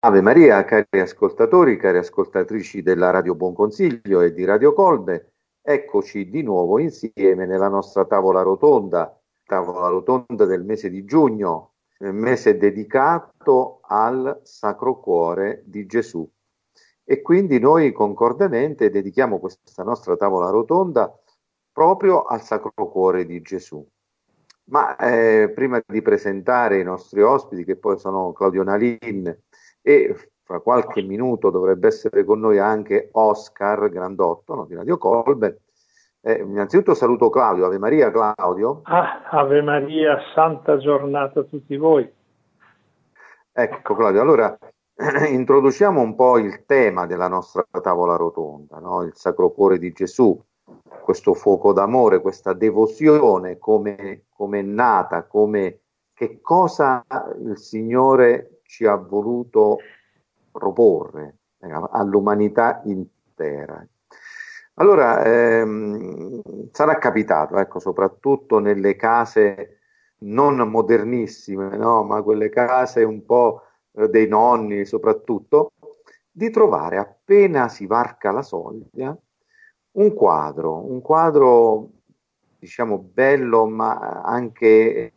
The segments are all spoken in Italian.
Ave Maria, cari ascoltatori, cari ascoltatrici della Radio Buon Consiglio e di Radio Colbe, eccoci di nuovo insieme nella nostra tavola rotonda del mese di giugno, mese dedicato al Sacro Cuore di Gesù. E quindi noi concordemente dedichiamo questa nostra tavola rotonda proprio al Sacro Cuore di Gesù. Ma prima di presentare i nostri ospiti, che poi sono Claudio Nalin, e fra qualche minuto dovrebbe essere con noi anche Oscar Grandotto, no, di Radio Colbe. Innanzitutto saluto Claudio. Ave Maria, Claudio. Ave Maria, santa giornata a tutti voi. Ecco Claudio, allora introduciamo un po' il tema della nostra tavola rotonda, no? Il Sacro Cuore di Gesù, questo fuoco d'amore, questa devozione, come è nata, che cosa il Signore ci ha voluto proporre all'umanità intera. Allora, sarà capitato, ecco, soprattutto nelle case non modernissime, no? Ma quelle case un po' dei nonni soprattutto, di trovare appena si varca la soglia un quadro diciamo bello, ma anche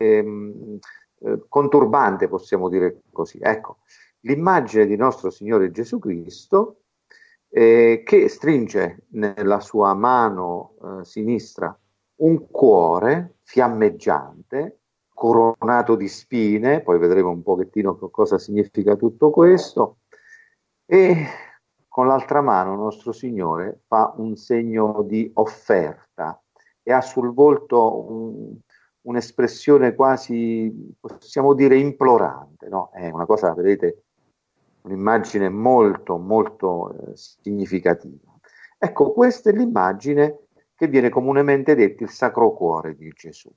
conturbante, possiamo dire così. Ecco, l'immagine di nostro Signore Gesù Cristo che stringe nella sua mano sinistra un cuore fiammeggiante, coronato di spine, poi vedremo un pochettino cosa significa tutto questo, e con l'altra mano nostro Signore fa un segno di offerta e ha sul volto un'espressione quasi, possiamo dire, implorante, no? È una cosa, vedete, un'immagine molto, molto significativa. Ecco, questa è l'immagine che viene comunemente detta il Sacro Cuore di Gesù.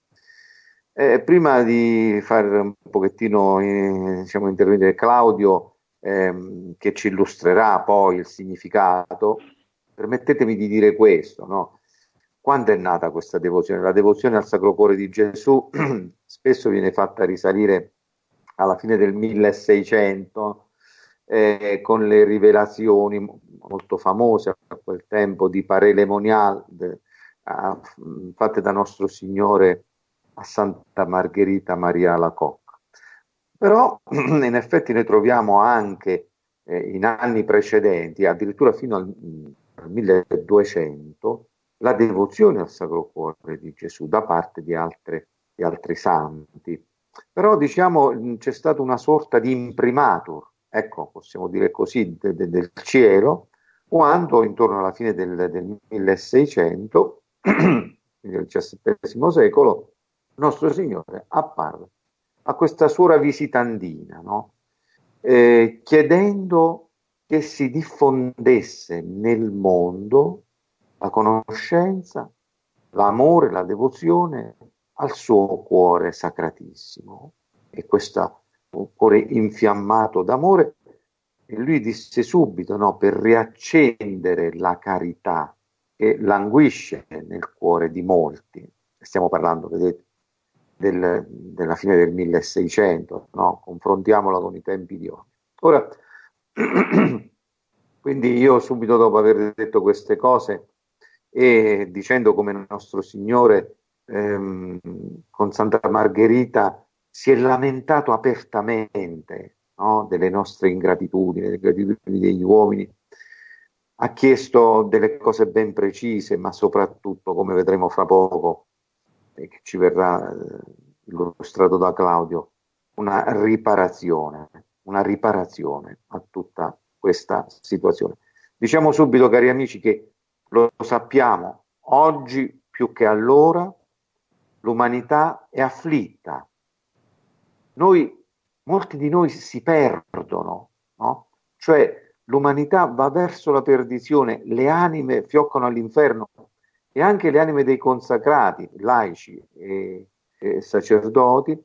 Prima di fare un pochettino diciamo, intervenire Claudio, che ci illustrerà poi il significato, permettetemi di dire questo, no? Quando è nata questa devozione? La devozione al Sacro Cuore di Gesù spesso viene fatta risalire alla fine del 1600, con le rivelazioni molto famose a quel tempo di Paré Le Monial, fatte da nostro Signore a Santa Margherita Maria Alacoque. Però in effetti ne troviamo anche in anni precedenti, addirittura fino al 1200, la devozione al Sacro Cuore di Gesù da parte di altri santi. Però diciamo c'è stata una sorta di imprimatur, ecco, possiamo dire così, del cielo, quando intorno alla fine del 1600, quindi del XVII secolo, nostro Signore apparve a questa suora visitandina, no? Chiedendo che si diffondesse nel mondo la conoscenza, l'amore, la devozione al suo cuore sacratissimo. E questo cuore infiammato d'amore, e lui disse subito, no, per riaccendere la carità che languisce nel cuore di molti. Stiamo parlando, vedete, della fine del 1600, no? Confrontiamola con i tempi di oggi. Ora, quindi io subito dopo aver detto queste cose e dicendo come il nostro Signore con Santa Margherita si è lamentato apertamente, no? Delle nostre ingratitudini, delle ingratitudini degli uomini, ha chiesto delle cose ben precise, ma soprattutto, come vedremo fra poco, e che ci verrà illustrato da Claudio, una riparazione a tutta questa situazione. Diciamo subito, cari amici, che lo sappiamo, oggi più che allora l'umanità è afflitta. Molti di noi si perdono, no? Cioè l'umanità va verso la perdizione, le anime fioccano all'inferno e anche le anime dei consacrati, laici e sacerdoti,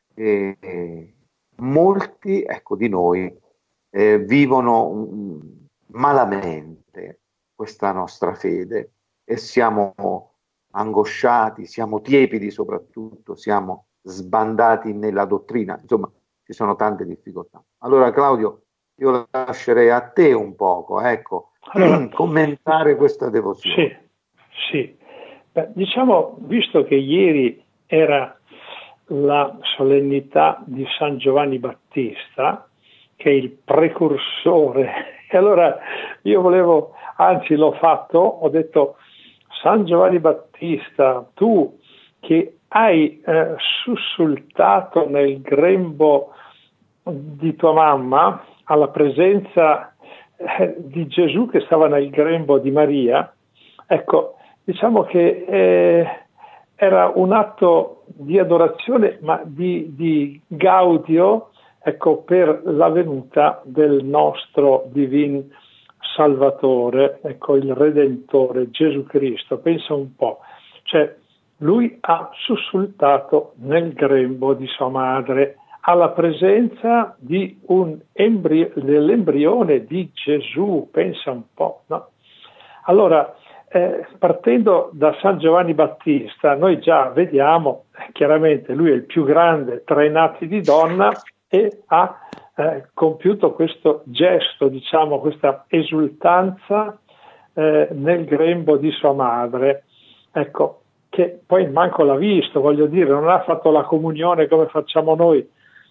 molti, ecco, di noi vivono malamente questa nostra fede e siamo angosciati, siamo tiepidi soprattutto, siamo sbandati nella dottrina, insomma ci sono tante difficoltà. Allora Claudio, io lascerei a te un poco, ecco, allora, commentare questa devozione. Sì. Beh, diciamo, visto che ieri era la solennità di San Giovanni Battista, che è il precursore, e allora io volevo, anzi l'ho fatto, ho detto: San Giovanni Battista, tu che hai sussultato nel grembo di tua mamma alla presenza di Gesù che stava nel grembo di Maria, ecco, diciamo che era un atto di adorazione, ma di gaudio, ecco, per la venuta del nostro divin Salvatore, ecco, il Redentore, Gesù Cristo. Pensa un po', cioè lui ha sussultato nel grembo di sua madre alla presenza di dell'embrione di Gesù, pensa un po', no? Allora, partendo da San Giovanni Battista, noi già vediamo, chiaramente lui è il più grande tra i nati di donna e ha compiuto questo gesto, diciamo, questa esultanza nel grembo di sua madre, ecco, che poi manco l'ha visto, voglio dire, non ha fatto la comunione come facciamo noi.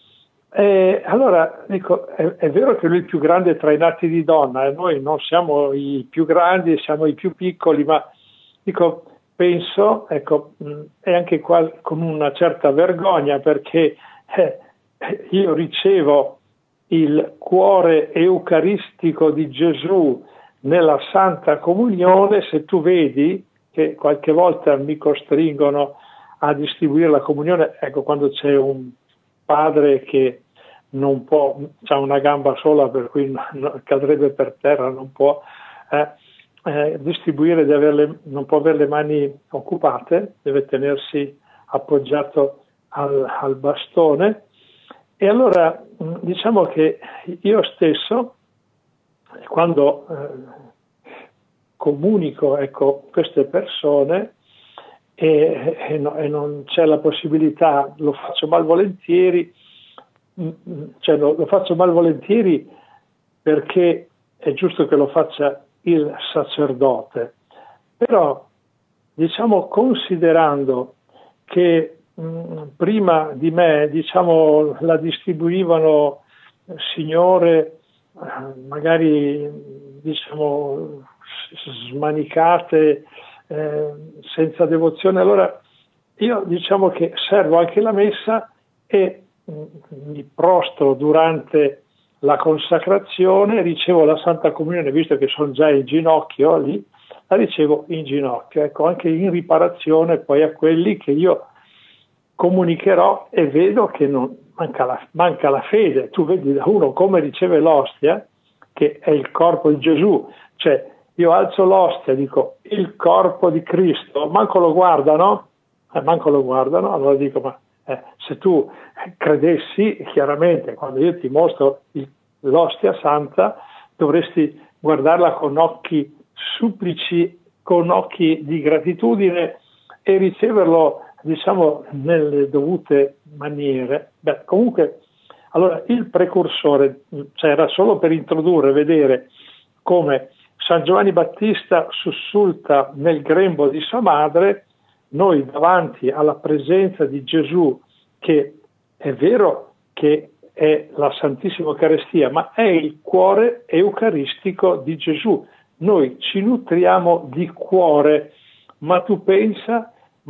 Allora, dico, è vero che lui è il più grande tra i nati di donna, e noi non siamo i più grandi, siamo i più piccoli, ma dico, penso, ecco, è anche qua con una certa vergogna, perché io ricevo il cuore eucaristico di Gesù nella Santa Comunione. Se tu vedi che qualche volta mi costringono a distribuire la comunione, ecco, quando c'è un padre che non può, ha una gamba sola per cui cadrebbe per terra, non può distribuire, non può avere le mani occupate, deve tenersi appoggiato al bastone. E allora diciamo che io stesso, quando comunico, ecco, queste persone e non c'è la possibilità, lo faccio malvolentieri, cioè lo faccio malvolentieri perché è giusto che lo faccia il sacerdote, però diciamo, considerando che prima di me, diciamo, la distribuivano signore magari, diciamo, smanicate, senza devozione, allora io, diciamo, che servo anche la messa e mi prostro durante la consacrazione, ricevo la Santa Comunione, visto che sono già in ginocchio lì, la ricevo in ginocchio, ecco, anche in riparazione poi a quelli che io comunicherò, e vedo che manca la fede. Tu vedi da uno come riceve l'ostia, che è il corpo di Gesù, cioè io alzo l'ostia, dico il corpo di Cristo, manco lo guardano, allora dico, ma se tu credessi, chiaramente quando io ti mostro l'ostia santa dovresti guardarla con occhi supplici, con occhi di gratitudine e riceverlo, diciamo, nelle dovute maniere. Beh, comunque, allora il precursore, cioè era solo per introdurre, vedere come San Giovanni Battista sussulta nel grembo di sua madre, noi davanti alla presenza di Gesù, che è vero che è la Santissima Eucaristia, ma è il cuore eucaristico di Gesù. Noi ci nutriamo di cuore, ma tu pensa,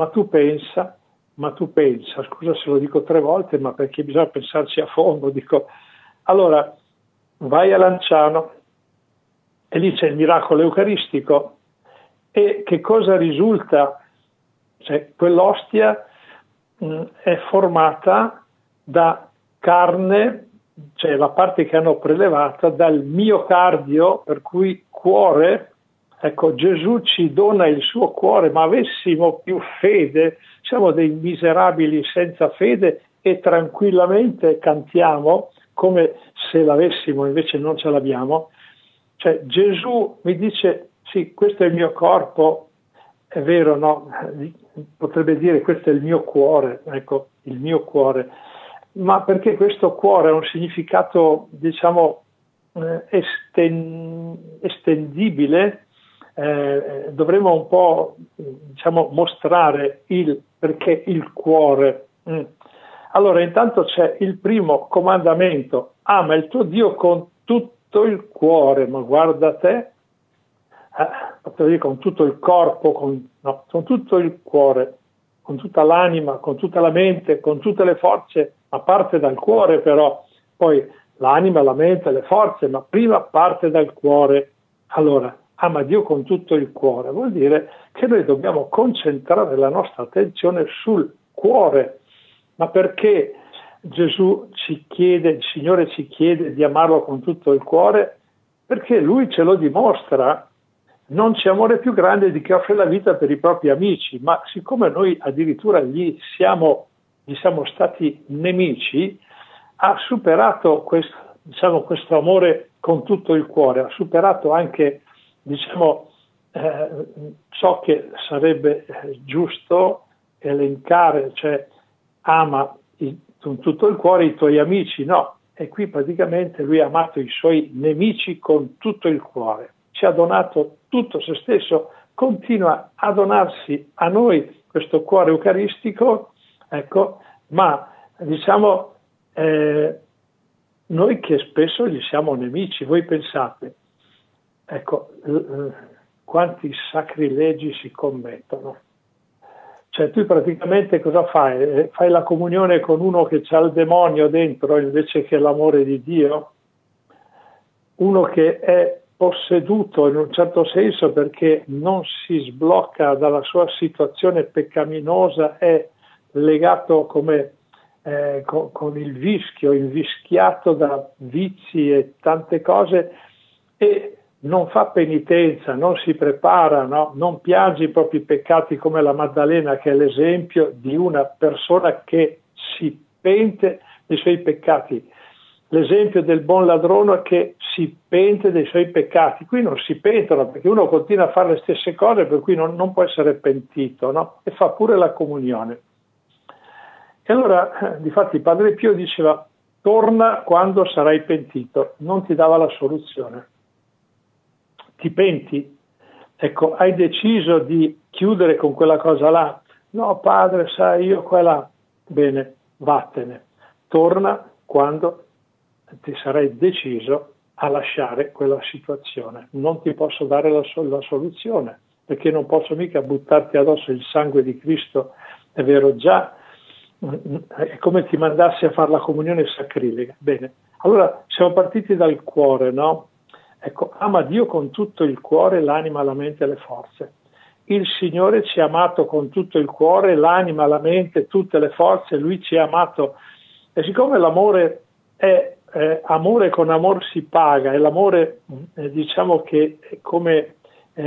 scusa se lo dico 3 volte, ma perché bisogna pensarci a fondo, dico, allora vai a Lanciano e lì c'è il miracolo eucaristico, e che cosa risulta? Cioè, quell'ostia è formata da carne, cioè la parte che hanno prelevata dal miocardio, per cui cuore. Ecco, Gesù ci dona il suo cuore, ma avessimo più fede, siamo dei miserabili senza fede e tranquillamente cantiamo come se l'avessimo, invece non ce l'abbiamo. Cioè Gesù mi dice, sì, questo è il mio corpo, è vero, no? Potrebbe dire questo è il mio cuore, ecco, il mio cuore. Ma perché questo cuore ha un significato, diciamo, estendibile, dovremmo un po' mostrare perché il cuore. Allora, intanto c'è il primo comandamento: ama il tuo Dio con tutto il cuore, ma guarda te, con tutto il corpo, con tutto il cuore, con tutta l'anima, con tutta la mente, con tutte le forze, ma parte dal cuore però, poi l'anima, la mente, le forze, ma prima parte dal cuore. Allora, ama Dio con tutto il cuore, vuol dire che noi dobbiamo concentrare la nostra attenzione sul cuore. Ma perché Gesù ci chiede, il Signore ci chiede di amarlo con tutto il cuore? Perché Lui ce lo dimostra. Non c'è amore più grande di chi offre la vita per i propri amici, ma siccome noi addirittura gli siamo stati nemici, ha superato questo amore con tutto il cuore, ha superato anche ciò che sarebbe giusto elencare, cioè ama con tutto il cuore i tuoi amici, no, e qui praticamente lui ha amato i suoi nemici con tutto il cuore, ci ha donato tutto se stesso, continua a donarsi a noi questo cuore eucaristico, ecco, ma noi che spesso gli siamo nemici, voi pensate, ecco, quanti sacrilegi si commettono. Cioè tu praticamente cosa fai? Fai la comunione con uno che ha il demonio dentro invece che l'amore di Dio? Uno che è posseduto in un certo senso perché non si sblocca dalla sua situazione peccaminosa, è legato come con il vischio, invischiato da vizi e tante cose, e non fa penitenza, non si prepara, no? Non piange i propri peccati come la Maddalena, che è l'esempio di una persona che si pente dei suoi peccati. L'esempio del buon ladrone che si pente dei suoi peccati. Qui non si pentono perché uno continua a fare le stesse cose, per cui non può essere pentito, no? E fa pure la comunione. E allora, difatti, Padre Pio diceva: torna quando sarai pentito, non ti dava la soluzione. Ti penti? Ecco, hai deciso di chiudere con quella cosa là? No, padre, sai, io quella. Bene, vattene. Torna quando ti sarai deciso a lasciare quella situazione. Non ti posso dare la soluzione, perché non posso mica buttarti addosso il sangue di Cristo, è vero, già è come ti mandassi a fare la comunione sacrilega. Bene, allora siamo partiti dal cuore, no? Ecco, ama Dio con tutto il cuore, l'anima, la mente e le forze. Il Signore ci ha amato con tutto il cuore, l'anima, la mente, tutte le forze, Lui ci ha amato. E siccome l'amore è amore, con amor si paga, e l'amore diciamo che come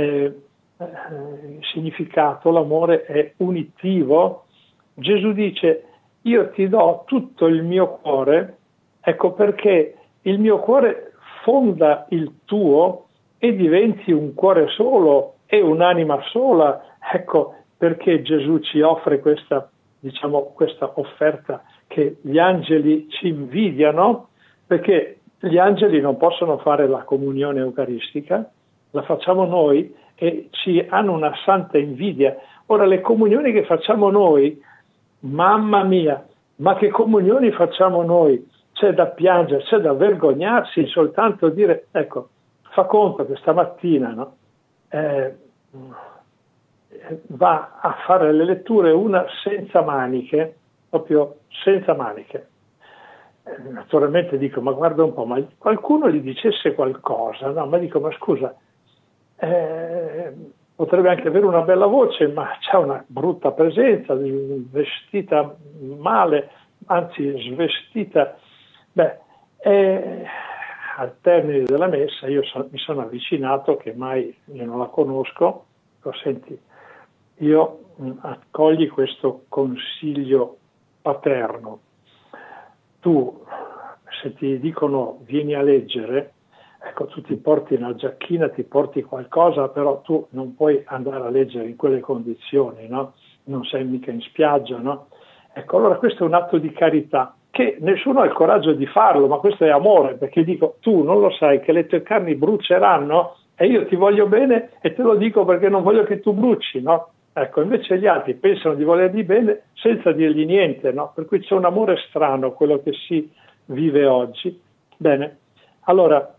significato l'amore è unitivo, Gesù dice: io ti do tutto il mio cuore, ecco perché il mio cuore fonda il tuo e diventi un cuore solo e un'anima sola. Ecco perché Gesù ci offre questa offerta che gli angeli ci invidiano, perché gli angeli non possono fare la comunione eucaristica, la facciamo noi e ci hanno una santa invidia. Ora, le comunioni che facciamo noi, mamma mia, ma che comunioni facciamo noi? C'è da piangere, c'è da vergognarsi soltanto dire, ecco, fa conto che stamattina, no? Va a fare le letture una senza maniche, proprio senza maniche. Naturalmente dico, ma guarda un po', ma qualcuno gli dicesse qualcosa, no? Ma dico, ma scusa, potrebbe anche avere una bella voce, ma c'ha una brutta presenza, vestita male, anzi svestita. Al termine della messa io mi sono avvicinato, che mai io non la conosco, dico, senti, io accogli questo consiglio paterno. Tu, se ti dicono vieni a leggere, ecco, tu ti porti una giacchina, ti porti qualcosa, però tu non puoi andare a leggere in quelle condizioni, no? Non sei mica in spiaggia, no? Ecco, allora questo è un atto di carità. che nessuno ha il coraggio di farlo, ma questo è amore, perché dico, tu non lo sai che le tue carni bruceranno e io ti voglio bene e te lo dico perché non voglio che tu bruci, no? Ecco, invece gli altri pensano di volergli bene senza dirgli niente, no? Per cui c'è un amore strano, quello che si vive oggi. Bene, allora,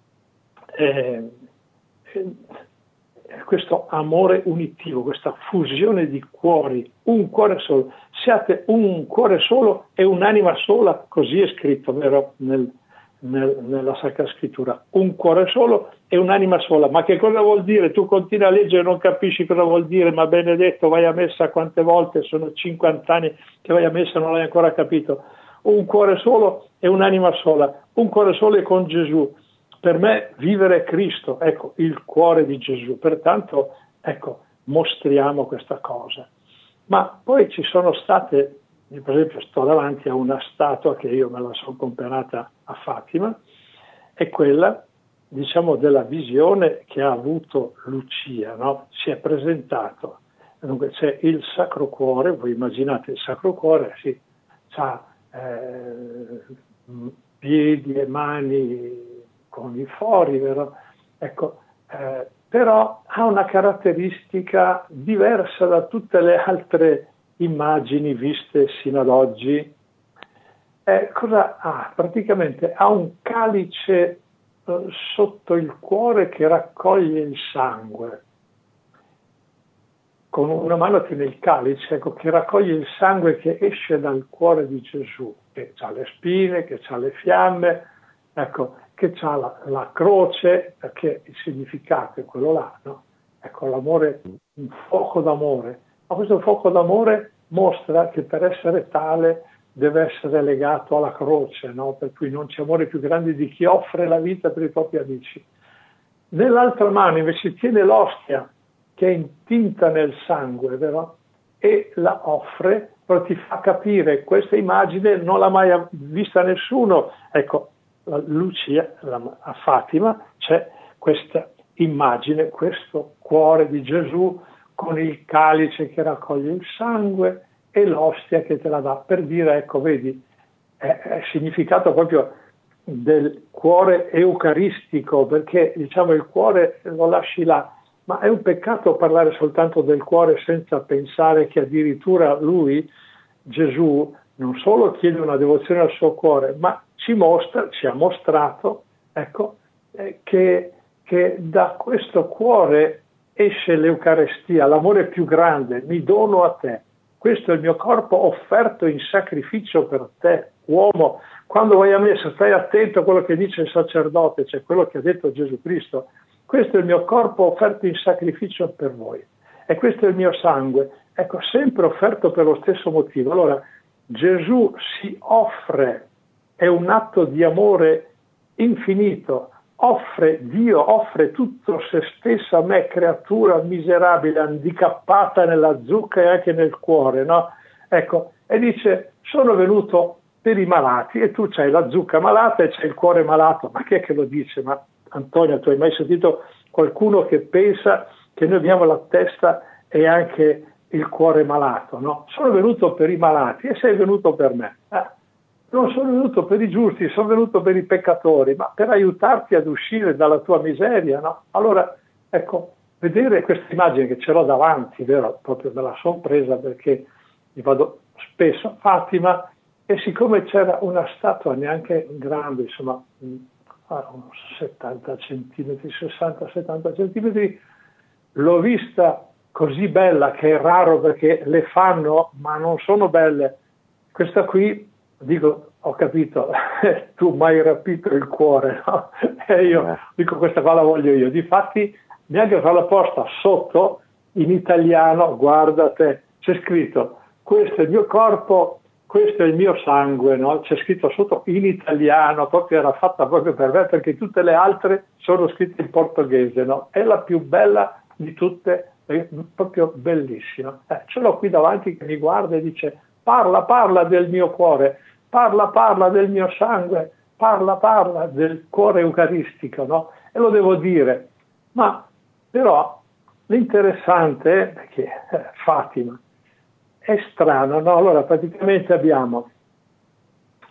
questo amore unitivo, questa fusione di cuori, un cuore solo, siate un cuore solo e un'anima sola, così è scritto, vero, nella Sacra Scrittura, un cuore solo e un'anima sola. Ma che cosa vuol dire? Tu continui a leggere e non capisci cosa vuol dire, ma benedetto, vai a messa quante volte, sono 50 anni che vai a messa e non l'hai ancora capito. Un cuore solo e un'anima sola, un cuore solo e con Gesù. Per me vivere è Cristo, ecco, il cuore di Gesù. Pertanto, ecco, mostriamo questa cosa. Ma poi ci sono state, per esempio sto davanti a una statua che io me la sono comprata a Fatima, è quella, diciamo, della visione che ha avuto Lucia, no? Si è presentato. Dunque c'è il Sacro Cuore, voi immaginate il Sacro Cuore, sì, ha piedi e mani con i fori, vero? Ecco, però ha una caratteristica diversa da tutte le altre immagini viste sino ad oggi. Cosa ha? Praticamente ha un calice sotto il cuore che raccoglie il sangue. Con una mano tiene il calice, ecco, che raccoglie il sangue che esce dal cuore di Gesù, che ha le spine, che ha le fiamme, ecco, che ha la croce, perché il significato è quello là, no? Ecco, l'amore, un fuoco d'amore. Ma questo fuoco d'amore mostra che per essere tale deve essere legato alla croce, no? Per cui non c'è amore più grande di chi offre la vita per i propri amici. Nell'altra mano invece tiene l'ostia, che è intinta nel sangue, vero? E la offre, però ti fa capire, questa immagine non l'ha mai vista nessuno. Ecco, Lucia, a Fatima, c'è questa immagine, questo cuore di Gesù con il calice che raccoglie il sangue e l'ostia che te la dà, per dire, ecco, vedi, è significato proprio del cuore eucaristico, perché diciamo il cuore lo lasci là, ma è un peccato parlare soltanto del cuore senza pensare che addirittura lui, Gesù, non solo chiede una devozione al suo cuore, ma ci ha mostrato, ecco, che da questo cuore esce l'Eucarestia, l'amore più grande, mi dono a te. Questo è il mio corpo offerto in sacrificio per te, uomo. Quando vai a messa stai attento a quello che dice il sacerdote, cioè quello che ha detto Gesù Cristo. Questo è il mio corpo offerto in sacrificio per voi. E questo è il mio sangue. Ecco, sempre offerto per lo stesso motivo. Allora, Gesù si offre, è un atto di amore infinito. Dio offre tutto se stesso a me, creatura miserabile, handicappata nella zucca e anche nel cuore, no? Ecco, e dice, sono venuto per i malati e tu c'hai la zucca malata e c'hai il cuore malato. Ma chi è che lo dice? Ma Antonio, tu hai mai sentito qualcuno che pensa che noi abbiamo la testa e anche il cuore malato, no? Sono venuto per i malati e sei venuto per me. Non sono venuto per i giusti, sono venuto per i peccatori, ma per aiutarti ad uscire dalla tua miseria, no? Allora, ecco, vedere questa immagine che ce l'ho davanti, vero? Proprio me la sono presa perché mi vado spesso a Fatima e siccome c'era una statua neanche grande, insomma, unos 70 centimetri, 60-70 centimetri, l'ho vista così bella che è raro perché le fanno, ma non sono belle. Questa qui, dico, ho capito, tu mi hai rapito il cuore, no? E io dico, questa qua la voglio io. Difatti, neanche farla apposta, sotto, in italiano, guardate, c'è scritto, questo è il mio corpo, questo è il mio sangue, no? C'è scritto sotto in italiano, proprio era fatta proprio per me, perché tutte le altre sono scritte in portoghese, no? È la più bella di tutte, è proprio bellissima. Ce l'ho qui davanti che mi guarda e dice, parla del mio cuore, parla del mio sangue, parla del cuore eucaristico, no? E lo devo dire. Ma però l'interessante è perché Fatima è strano, no? Allora praticamente abbiamo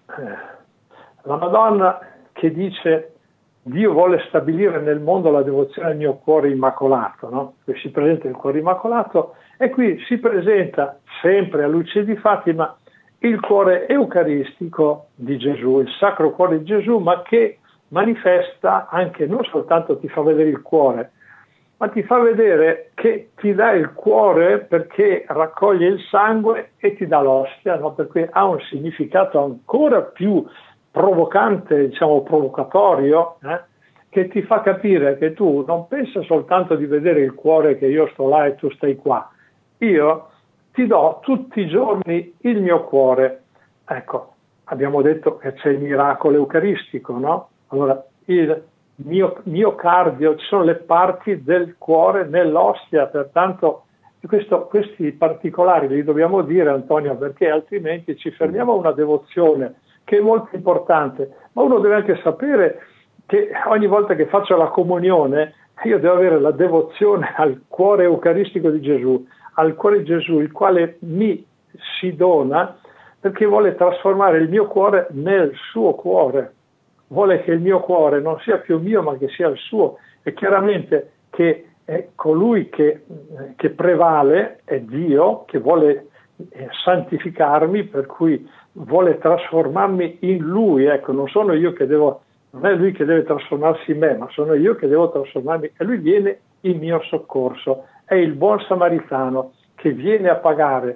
la Madonna che dice Dio vuole stabilire nel mondo la devozione al mio cuore immacolato, no? Qui si presenta il cuore immacolato e qui si presenta sempre a luce di Fatima il cuore eucaristico di Gesù, il Sacro Cuore di Gesù, ma che manifesta anche, non soltanto ti fa vedere il cuore, ma ti fa vedere che ti dà il cuore perché raccoglie il sangue e ti dà l'ostia, no? Perché ha un significato ancora più provocante, diciamo provocatorio, che ti fa capire che tu non pensa soltanto di vedere il cuore che io sto là e tu stai qua, io ti do tutti i giorni il mio cuore. Ecco, abbiamo detto che c'è il miracolo eucaristico, no? Allora, il miocardio, ci sono le parti del cuore nell'ostia, pertanto questi particolari li dobbiamo dire, Antonio, perché altrimenti ci fermiamo a una devozione che è molto importante, ma uno deve anche sapere che ogni volta che faccio la comunione io devo avere la devozione al cuore eucaristico di Gesù, al cuore di Gesù, il quale mi si dona perché vuole trasformare il mio cuore nel suo cuore, vuole che il mio cuore non sia più mio ma che sia il suo, e chiaramente che è colui che prevale, è Dio, che vuole santificarmi, per cui vuole trasformarmi in Lui, ecco, non sono io che devo, non è Lui che deve trasformarsi in me, ma sono io che devo trasformarmi, e Lui viene in mio soccorso, è il buon samaritano che viene a pagare,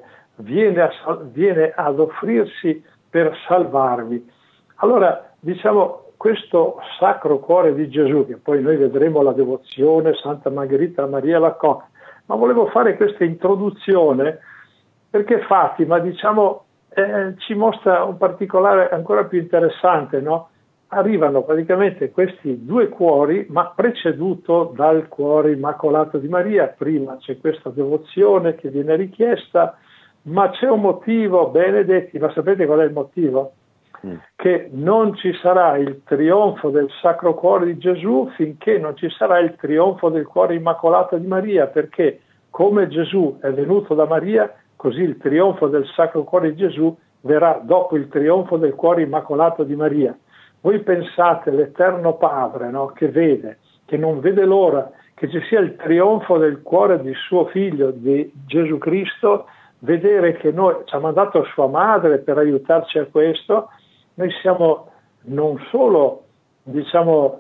viene ad offrirsi per salvarvi. Allora, diciamo, questo Sacro Cuore di Gesù, che poi noi vedremo la devozione, Santa Margherita Maria Alacoque, ma volevo fare questa introduzione perché Fatima, diciamo, ci mostra un particolare ancora più interessante, no? Arrivano praticamente questi due cuori, ma preceduto dal cuore immacolato di Maria. Prima c'è questa devozione che viene richiesta, ma c'è un motivo, benedetti, ma sapete qual è il motivo? Che non ci sarà il trionfo del Sacro Cuore di Gesù finché non ci sarà il trionfo del cuore immacolato di Maria, perché come Gesù è venuto da Maria, così il trionfo del Sacro Cuore di Gesù verrà dopo il trionfo del cuore immacolato di Maria. Voi pensate l'Eterno Padre, no, che vede, che non vede l'ora che ci sia il trionfo del cuore di suo figlio, di Gesù Cristo, vedere che noi ci ha mandato sua madre per aiutarci a questo. Noi siamo non solo, diciamo,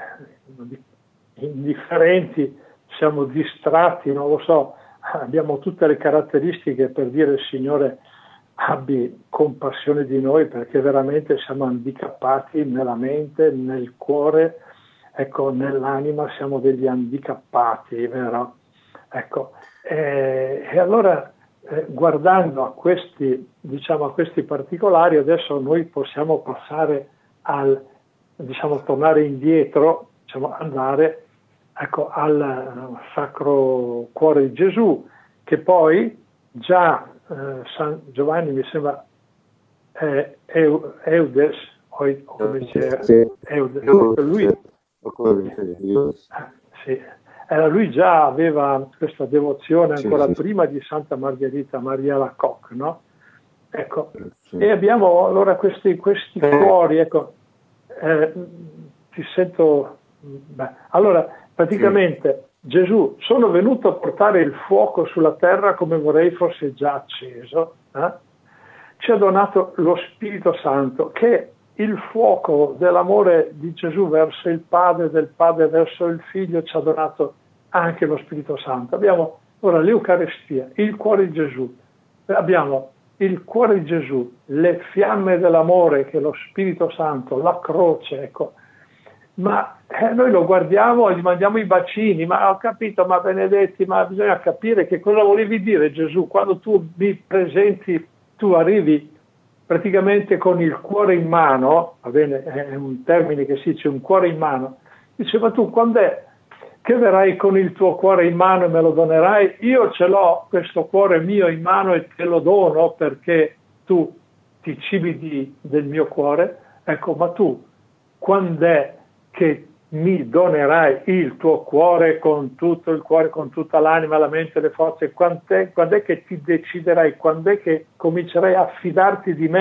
indifferenti, siamo distratti, non lo so, abbiamo tutte le caratteristiche per dire Signore abbi compassione di noi, perché veramente siamo handicappati nella mente, nel cuore, ecco, nell'anima siamo degli handicappati, vero? Ecco, e allora guardando a questi, diciamo, a questi particolari, adesso noi possiamo passare al, diciamo, tornare indietro, diciamo, andare, ecco, al Sacro Cuore di Gesù, che poi già San Giovanni, mi sembra, Eudes, o come dice, Eudes, lui già aveva questa devozione ancora prima di Santa Margherita Maria Alacoque, no? Ecco, e abbiamo allora questi cuori, ecco, ti sento, allora praticamente Gesù, sono venuto a portare il fuoco sulla terra come vorrei fosse già acceso, ci ha donato lo Spirito Santo, che è il fuoco dell'amore di Gesù verso il Padre, del Padre verso il Figlio, ci ha donato anche lo Spirito Santo. Abbiamo ora l'Eucaristia, il cuore di Gesù, abbiamo il cuore di Gesù, le fiamme dell'amore che è lo Spirito Santo, la croce, ecco. Ma noi lo guardiamo e gli mandiamo i bacini, ma ho capito, ma benedetti, ma bisogna capire che cosa volevi dire Gesù, quando tu mi presenti, tu arrivi praticamente con il cuore in mano, va bene, è un termine che si dice un cuore in mano, dice ma tu quando è che verrai con il tuo cuore in mano e me lo donerai? Io ce l'ho questo cuore mio in mano e te lo dono perché tu ti cibi del mio cuore, ecco, ma tu quando è che mi donerai il tuo cuore con tutto il cuore, con tutta l'anima, la mente, le forze? Quando è che ti deciderai? Quando è che comincerai a fidarti di me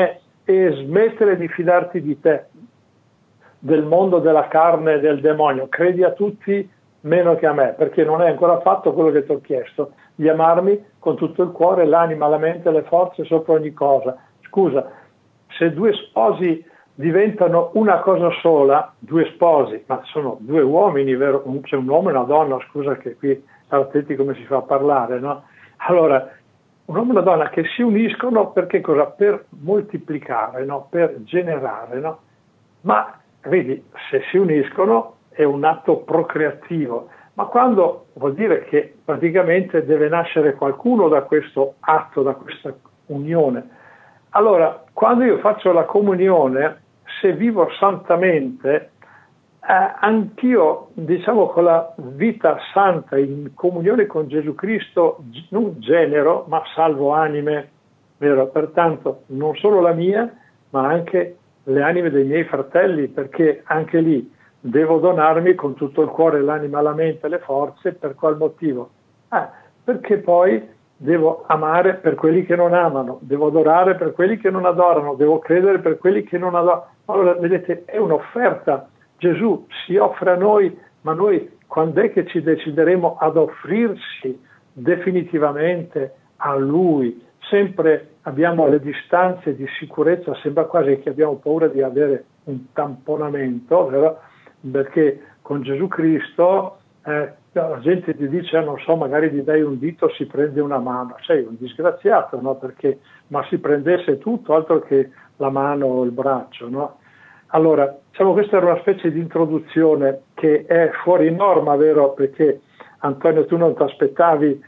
e smettere di fidarti di te, del mondo della carne e del demonio. Credi a tutti meno che a me, perché non hai ancora fatto quello che ti ho chiesto, di amarmi con tutto il cuore, l'anima, la mente, le forze, sopra ogni cosa. Scusa, se due sposi diventano una cosa sola, due sposi, ma sono due uomini, vero? C'è un uomo e una donna, scusa che qui attenti come si fa a parlare, no? Allora, un uomo e una donna che si uniscono perché cosa? Per moltiplicare, no? Per generare, no? Ma vedi, se si uniscono è un atto procreativo, ma quando vuol dire che praticamente deve nascere qualcuno da questo atto, da questa unione. Allora, quando io faccio la comunione, se vivo santamente, anch'io, diciamo, con la vita santa in comunione con Gesù Cristo, non genero, ma salvo anime, vero? Pertanto non solo la mia, ma anche le anime dei miei fratelli, perché anche lì devo donarmi con tutto il cuore, l'anima, la mente, le forze. Per qual motivo? Perché poi devo amare per quelli che non amano, devo adorare per quelli che non adorano, devo credere per quelli che non adorano. Allora, vedete, è un'offerta. Gesù si offre a noi, ma noi quando è che ci decideremo ad offrirci definitivamente a Lui? Sempre abbiamo le distanze di sicurezza, sembra quasi che abbiamo paura di avere un tamponamento, vero? Perché con Gesù Cristo la gente ti dice, non so, magari gli dai un dito, si prende una mano, sei un disgraziato, no? Perché, ma si prendesse tutto, altro che la mano o il braccio, no? Allora, diciamo, questa era una specie di introduzione che è fuori norma, vero? Perché Antonio, tu non ti aspettavi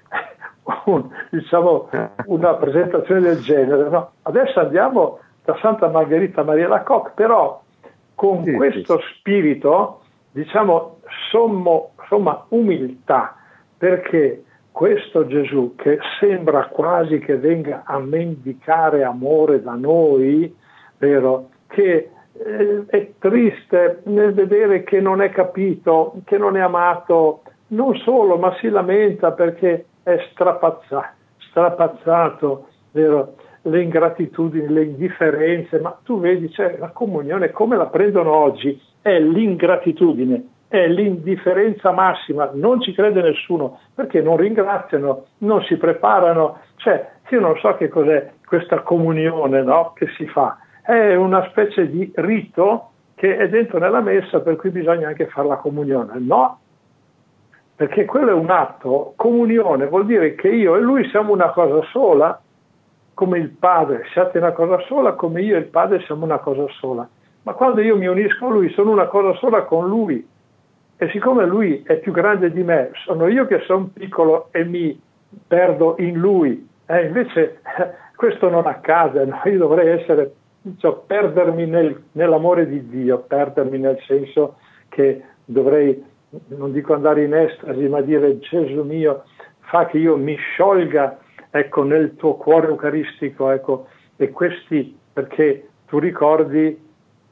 una presentazione del genere, no? Adesso andiamo da Santa Margherita Maria Lacoque, però con questo spirito, diciamo, somma umiltà, perché questo Gesù che sembra quasi che venga a mendicare amore da noi, vero? Che è triste nel vedere che non è capito, che non è amato, non solo, ma si lamenta perché è strapazzato, vero? Le ingratitudini, le indifferenze, ma tu vedi, cioè, la comunione come la prendono oggi è l'ingratitudine, è l'indifferenza massima, non ci crede nessuno, perché non ringraziano, non si preparano, cioè io non so che cos'è questa comunione, no? Che si fa, è una specie di rito che è dentro nella messa, per cui bisogna anche fare la comunione, no? Perché quello è un atto, comunione vuol dire che io e lui siamo una cosa sola, come il Padre, siate una cosa sola, come io e il Padre siamo una cosa sola. Ma quando io mi unisco a Lui, sono una cosa sola con Lui. E siccome Lui è più grande di me, sono io che sono piccolo e mi perdo in Lui. Invece questo non accade, no? Io dovrei essere, cioè, perdermi nell'amore di Dio, perdermi nel senso che dovrei, non dico andare in estasi, ma dire Gesù mio, fa che io mi sciolga, ecco, nel tuo cuore eucaristico, ecco, e questi, perché tu ricordi,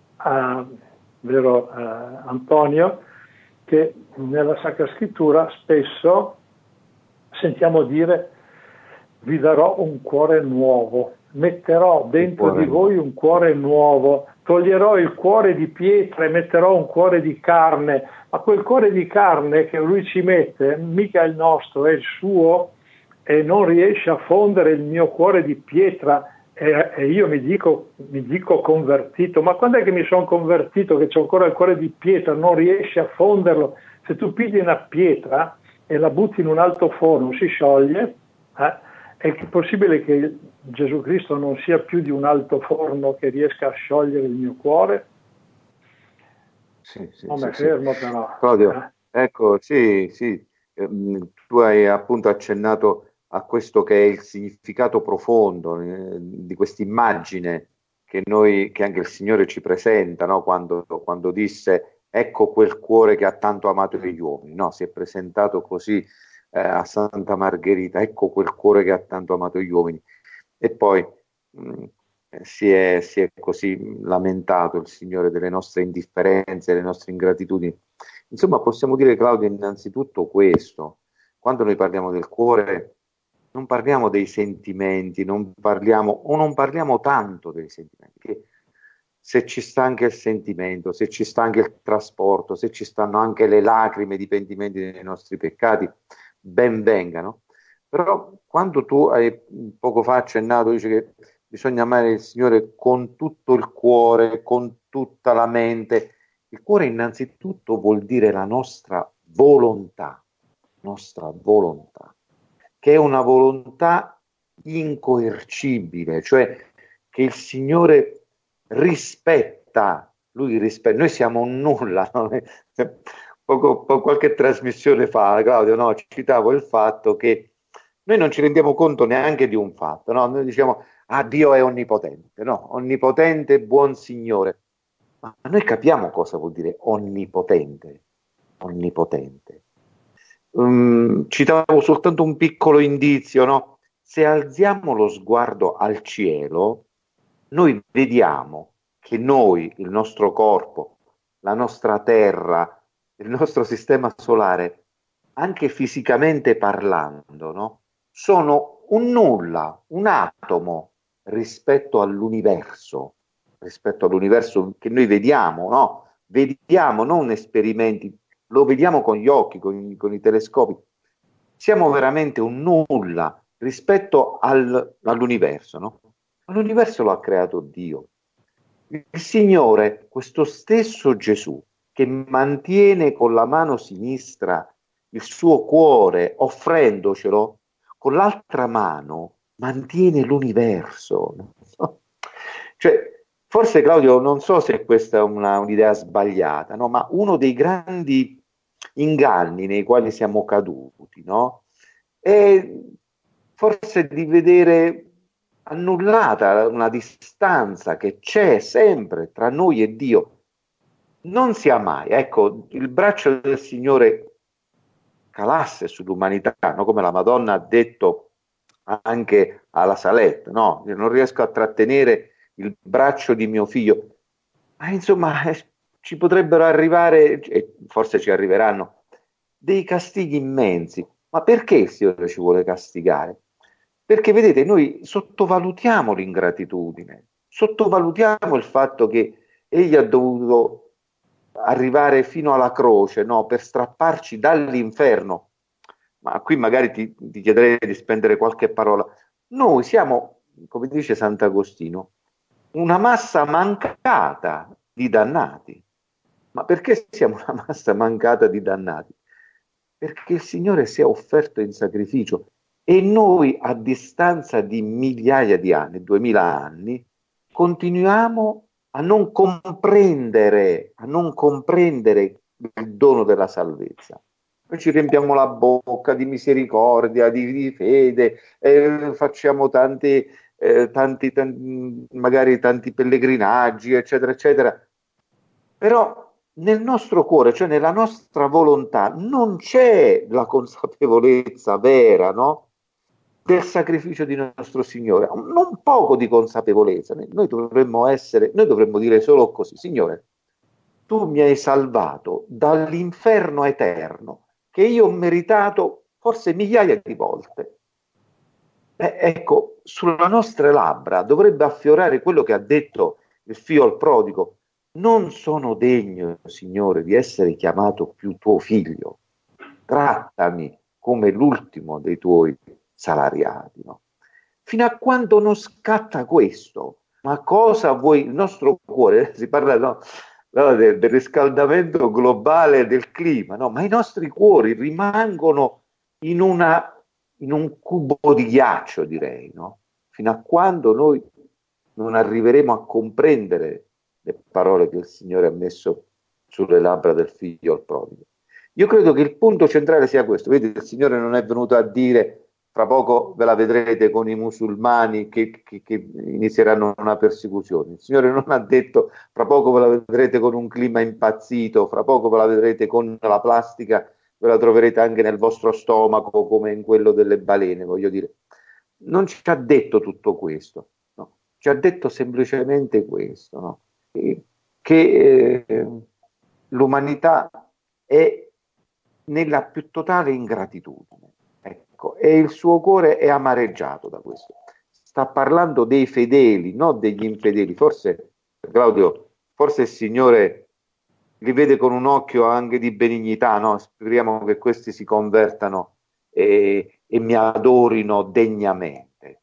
vero Antonio, che nella Sacra Scrittura spesso sentiamo dire vi darò un cuore nuovo, metterò dentro di voi un cuore nuovo, toglierò il cuore di pietra e metterò un cuore di carne, ma quel cuore di carne che lui ci mette, mica è il nostro, è il suo, e non riesce a fondere il mio cuore di pietra, e io mi dico convertito, ma quando è che mi sono convertito che c'ho ancora il cuore di pietra, non riesce a fonderlo? Se tu pigli una pietra e la butti in un alto forno si scioglie, è possibile che Gesù Cristo non sia più di un alto forno che riesca a sciogliere il mio cuore? Sì, non mi fermo però. Claudio, ecco, sì, tu hai appunto accennato a questo che è il significato profondo di questa immagine che anche il Signore ci presenta, no? Quando disse ecco quel cuore che ha tanto amato gli uomini, no? Si è presentato così a Santa Margherita, ecco quel cuore che ha tanto amato gli uomini. E poi si è così lamentato il Signore delle nostre indifferenze, delle nostre ingratitudini. Insomma, possiamo dire, Claudio, innanzitutto questo: quando noi parliamo del cuore, non parliamo dei sentimenti, non parliamo tanto dei sentimenti, che se ci sta anche il sentimento, se ci sta anche il trasporto, se ci stanno anche le lacrime di pentimenti dei nostri peccati, ben vengano. Però quando tu hai poco fa accennato, dice che bisogna amare il Signore con tutto il cuore, con tutta la mente. Il cuore innanzitutto vuol dire la nostra volontà, che è una volontà incoercibile, cioè che il Signore rispetta, lui rispetta, noi siamo un nulla, no? Qualche trasmissione fa, Claudio, no, citavo il fatto che noi non ci rendiamo conto neanche di un fatto, no? Noi diciamo, ah, Dio è onnipotente, no? Onnipotente, buon Signore. Ma noi capiamo cosa vuol dire onnipotente, onnipotente. Citavo soltanto un piccolo indizio, no? Se alziamo lo sguardo al cielo, noi vediamo che noi, il nostro corpo, la nostra terra, il nostro sistema solare, anche fisicamente parlando, no? Sono un nulla, un atomo rispetto all'universo che noi vediamo, no? Vediamo non esperimenti, lo vediamo con gli occhi, con i telescopi. Siamo veramente un nulla rispetto all'universo, no? L'universo lo ha creato Dio. Il Signore, questo stesso Gesù, che mantiene con la mano sinistra il suo cuore, offrendocelo, con l'altra mano mantiene l'universo. No? Cioè, forse Claudio, non so se questa è un'idea sbagliata, no? Ma uno dei grandi inganni nei quali siamo caduti, no? È forse di vedere annullata una distanza che c'è sempre tra noi e Dio. Non sia mai, ecco, il braccio del Signore calasse sull'umanità, no? Come la Madonna ha detto anche alla Salette, no? Io non riesco a trattenere il braccio di mio figlio. Ma insomma, ci potrebbero arrivare, e forse ci arriveranno, dei castighi immensi. Ma perché il Signore ci vuole castigare? Perché vedete, noi sottovalutiamo l'ingratitudine, sottovalutiamo il fatto che Egli ha dovuto arrivare fino alla croce, no? Per strapparci dall'inferno. Ma qui magari ti chiederei di spendere qualche parola. Noi siamo, come dice Sant'Agostino, una massa mancata di dannati. Ma perché siamo una massa mancata di dannati? Perché il Signore si è offerto in sacrificio e noi a distanza di migliaia di anni, 2000 anni, continuiamo a non comprendere il dono della salvezza. Noi ci riempiamo la bocca di misericordia, di fede, facciamo magari tanti pellegrinaggi, eccetera, eccetera. Però nel nostro cuore, cioè nella nostra volontà, non c'è la consapevolezza vera, no? Del sacrificio di nostro Signore. Non poco di consapevolezza. Noi dovremmo dire solo così, Signore, tu mi hai salvato dall'inferno eterno che io ho meritato forse migliaia di volte. Ecco, sulle nostre labbra dovrebbe affiorare quello che ha detto il figlio al prodigo. Non sono degno, Signore, di essere chiamato più tuo figlio. Trattami come l'ultimo dei tuoi salariati. No? Fino a quando non scatta questo, ma cosa vuoi? Il nostro cuore, si parla no, del riscaldamento globale del clima, no? Ma i nostri cuori rimangono in in un cubo di ghiaccio, direi, no? Fino a quando noi non arriveremo a comprendere le parole che il Signore ha messo sulle labbra del figlio al prodigo. Io credo che il punto centrale sia questo. Vedete, il Signore non è venuto a dire fra poco ve la vedrete con i musulmani che inizieranno una persecuzione. Il Signore non ha detto fra poco ve la vedrete con un clima impazzito, fra poco ve la vedrete con la plastica, ve la troverete anche nel vostro stomaco come in quello delle balene, voglio dire. Non ci ha detto tutto questo, no? Ci ha detto semplicemente questo, no? Che l'umanità è nella più totale ingratitudine. Ecco, e il suo cuore è amareggiato da questo. Sta parlando dei fedeli, non degli infedeli. Forse, Claudio, forse il Signore li vede con un occhio anche di benignità, no? Speriamo che questi si convertano e mi adorino degnamente.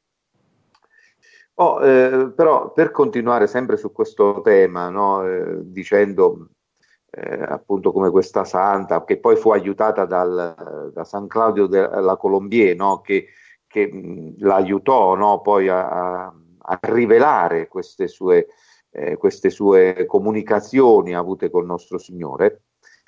Però per continuare sempre su questo tema, no? Dicendo appunto come questa santa, che poi fu aiutata da San Claudio della Colombie, no? Che l'aiutò, no? Poi a rivelare queste sue comunicazioni avute col nostro Signore.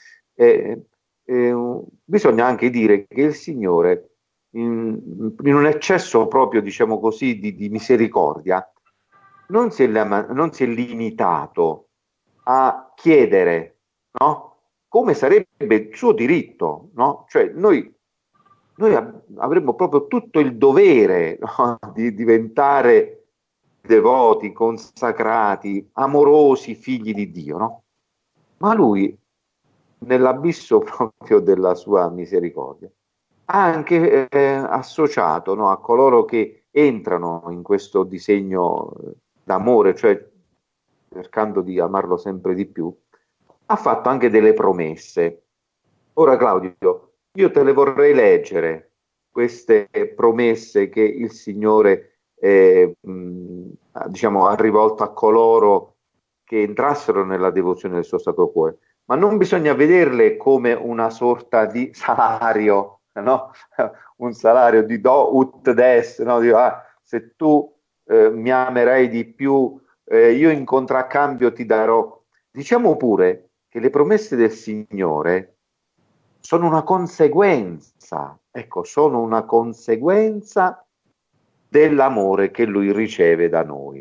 Bisogna anche dire che il Signore, in un eccesso proprio, diciamo così, di misericordia, non si è limitato a chiedere, no? Come sarebbe il suo diritto, no? Cioè noi avremmo proprio tutto il dovere, no? Di diventare devoti, consacrati, amorosi figli di Dio, no? Ma lui, nell'abisso proprio della sua misericordia, ha anche associato, no, a coloro che entrano in questo disegno d'amore, cioè cercando di amarlo sempre di più, ha fatto anche delle promesse. Ora, Claudio, io te le vorrei leggere, queste promesse che il Signore diciamo, ha rivolto a coloro che entrassero nella devozione del suo Sacro Cuore, ma non bisogna vederle come una sorta di salario, no? Un salario di do ut des, no? Se tu mi amerai di più, io in contraccambio ti darò. Diciamo pure che le promesse del Signore sono una conseguenza, ecco, sono una conseguenza dell'amore che Lui riceve da noi.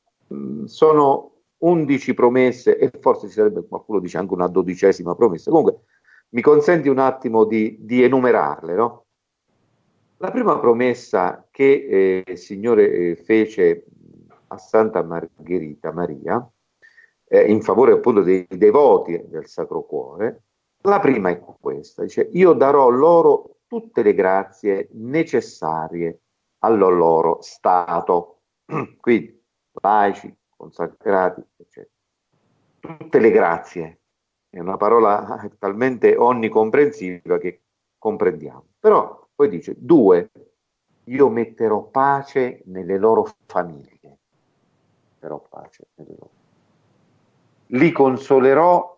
Sono 11 promesse e forse ci sarebbe, qualcuno dice, anche una 12ª promessa. Comunque, mi consenti un attimo di enumerarle, no? La prima promessa che il Signore fece a Santa Margherita Maria, in favore appunto dei devoti del Sacro Cuore, la prima è questa, dice: io darò loro tutte le grazie necessarie al loro stato, quindi laici, consacrati, eccetera. Tutte le grazie, è una parola talmente onnicomprensiva che comprendiamo. Però poi dice: due, io metterò pace nelle loro famiglie, metterò pace nelle loro. Li consolerò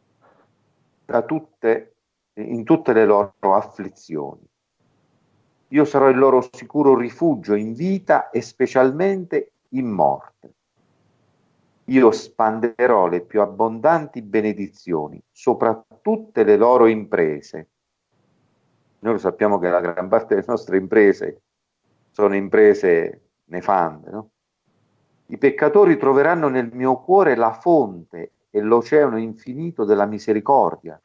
in tutte le loro afflizioni. Io sarò il loro sicuro rifugio in vita e specialmente in morte. Io spanderò le più abbondanti benedizioni sopra tutte le loro imprese. Noi lo sappiamo che la gran parte delle nostre imprese sono imprese nefande, no? I peccatori troveranno nel mio cuore la fonte e l'oceano infinito della misericordia.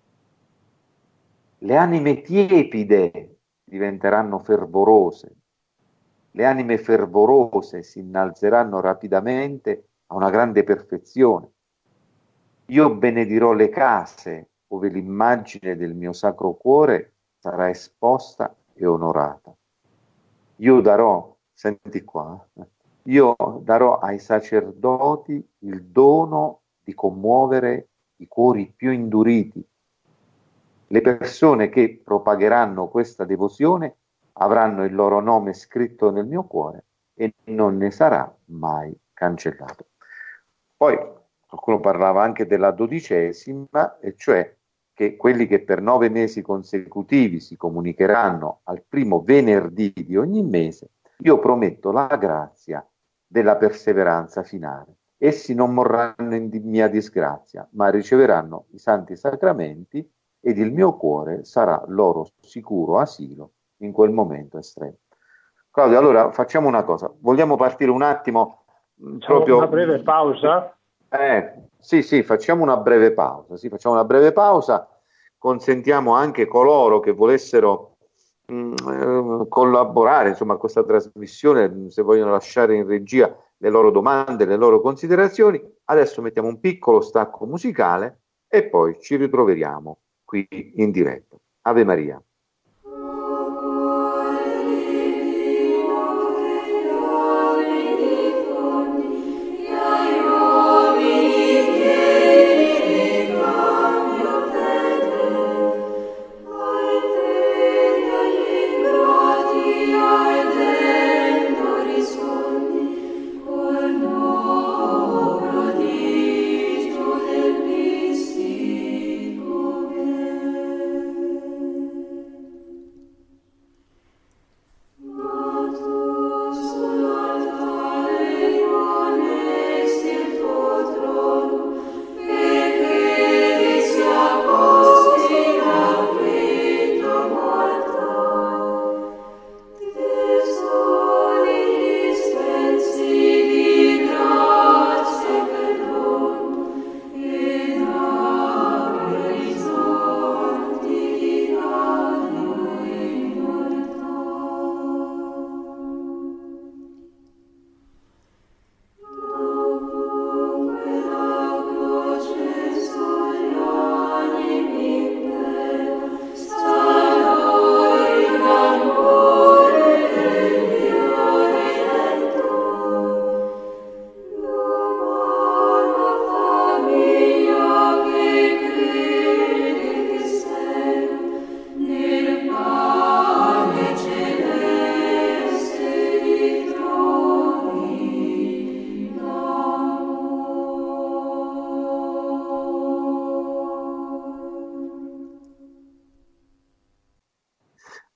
Le anime tiepide diventeranno fervorose, le anime fervorose si innalzeranno rapidamente a una grande perfezione. Io benedirò le case dove l'immagine del mio Sacro Cuore sarà esposta e onorata. Io darò, senti qua, io darò ai sacerdoti il dono di commuovere i cuori più induriti. Le persone che propagheranno questa devozione avranno il loro nome scritto nel mio cuore e non ne sarà mai cancellato. Poi qualcuno parlava anche della 12ª, e cioè che quelli che per 9 mesi consecutivi si comunicheranno al primo venerdì di ogni mese, io prometto la grazia della perseveranza finale. Essi non morranno in mia disgrazia, ma riceveranno i santi sacramenti ed il mio cuore sarà loro sicuro asilo in quel momento estremo. Claudio, allora facciamo una cosa, vogliamo partire un attimo proprio una breve pausa? Sì, facciamo una breve pausa, sì, facciamo una breve pausa, consentiamo anche coloro che volessero collaborare, insomma, a questa trasmissione, se vogliono lasciare in regia le loro domande, le loro considerazioni. Adesso mettiamo un piccolo stacco musicale e poi ci ritroveremo qui in diretta. Ave Maria.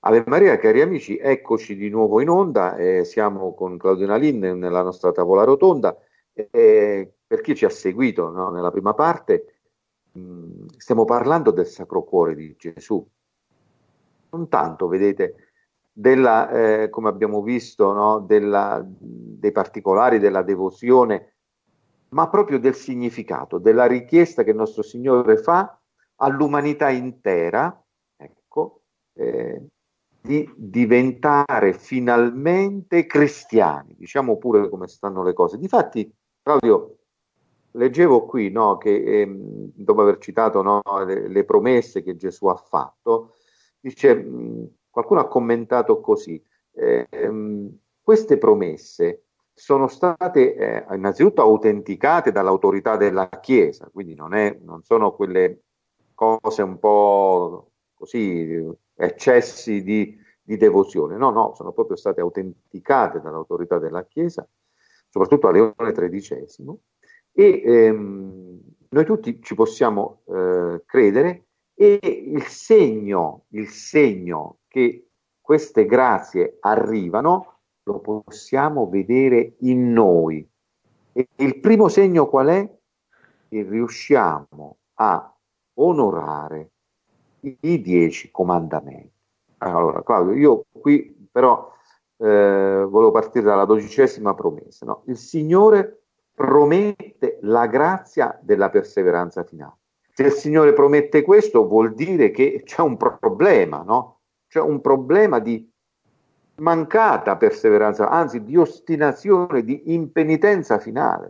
Ave Maria, cari amici, eccoci di nuovo in onda, siamo con Claudio Nalin nella nostra tavola rotonda. Per chi ci ha seguito, no, nella prima parte, stiamo parlando del Sacro Cuore di Gesù. Non tanto, vedete, come abbiamo visto, no, dei particolari della devozione, ma proprio del significato, della richiesta che il nostro Signore fa all'umanità intera, ecco, di diventare finalmente cristiani, diciamo pure come stanno le cose. Difatti, Claudio, leggevo qui, no, che dopo aver citato, no, le promesse che Gesù ha fatto, dice, qualcuno ha commentato così, queste promesse sono state innanzitutto autenticate dall'autorità della Chiesa, quindi non sono quelle cose un po' così, eccessi di devozione, no, sono proprio state autenticate dall'autorità della Chiesa, soprattutto a Leone XIII, e noi tutti ci possiamo credere, e il segno che queste grazie arrivano lo possiamo vedere in noi. E il primo segno qual è? Che riusciamo a onorare i 10 comandamenti. Allora, Claudio, io qui però volevo partire dalla 12ª promessa, no? Il Signore promette la grazia della perseveranza finale. Se il Signore promette questo, vuol dire che c'è un problema, no? C'è un problema di mancata perseveranza, anzi di ostinazione, di impenitenza finale.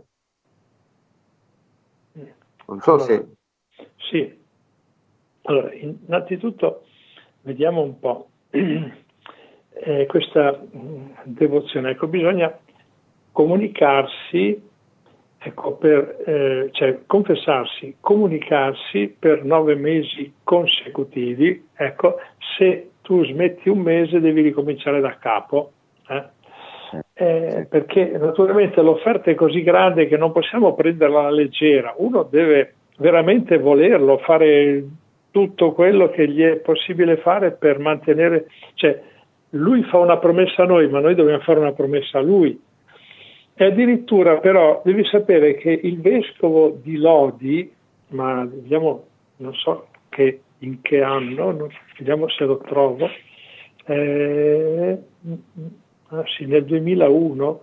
Non so se... Sì. Allora, innanzitutto vediamo un po' questa devozione. Ecco, bisogna comunicarsi, ecco, cioè confessarsi, comunicarsi per 9 mesi consecutivi. Ecco, se tu smetti un mese devi ricominciare da capo, perché naturalmente l'offerta è così grande che non possiamo prenderla alla leggera. Uno deve veramente volerlo, fare tutto quello che gli è possibile fare per mantenere, cioè lui fa una promessa a noi, ma noi dobbiamo fare una promessa a lui. E addirittura però devi sapere che il vescovo di Lodi, ma vediamo, non so in che anno, vediamo se lo trovo, sì, nel 2001,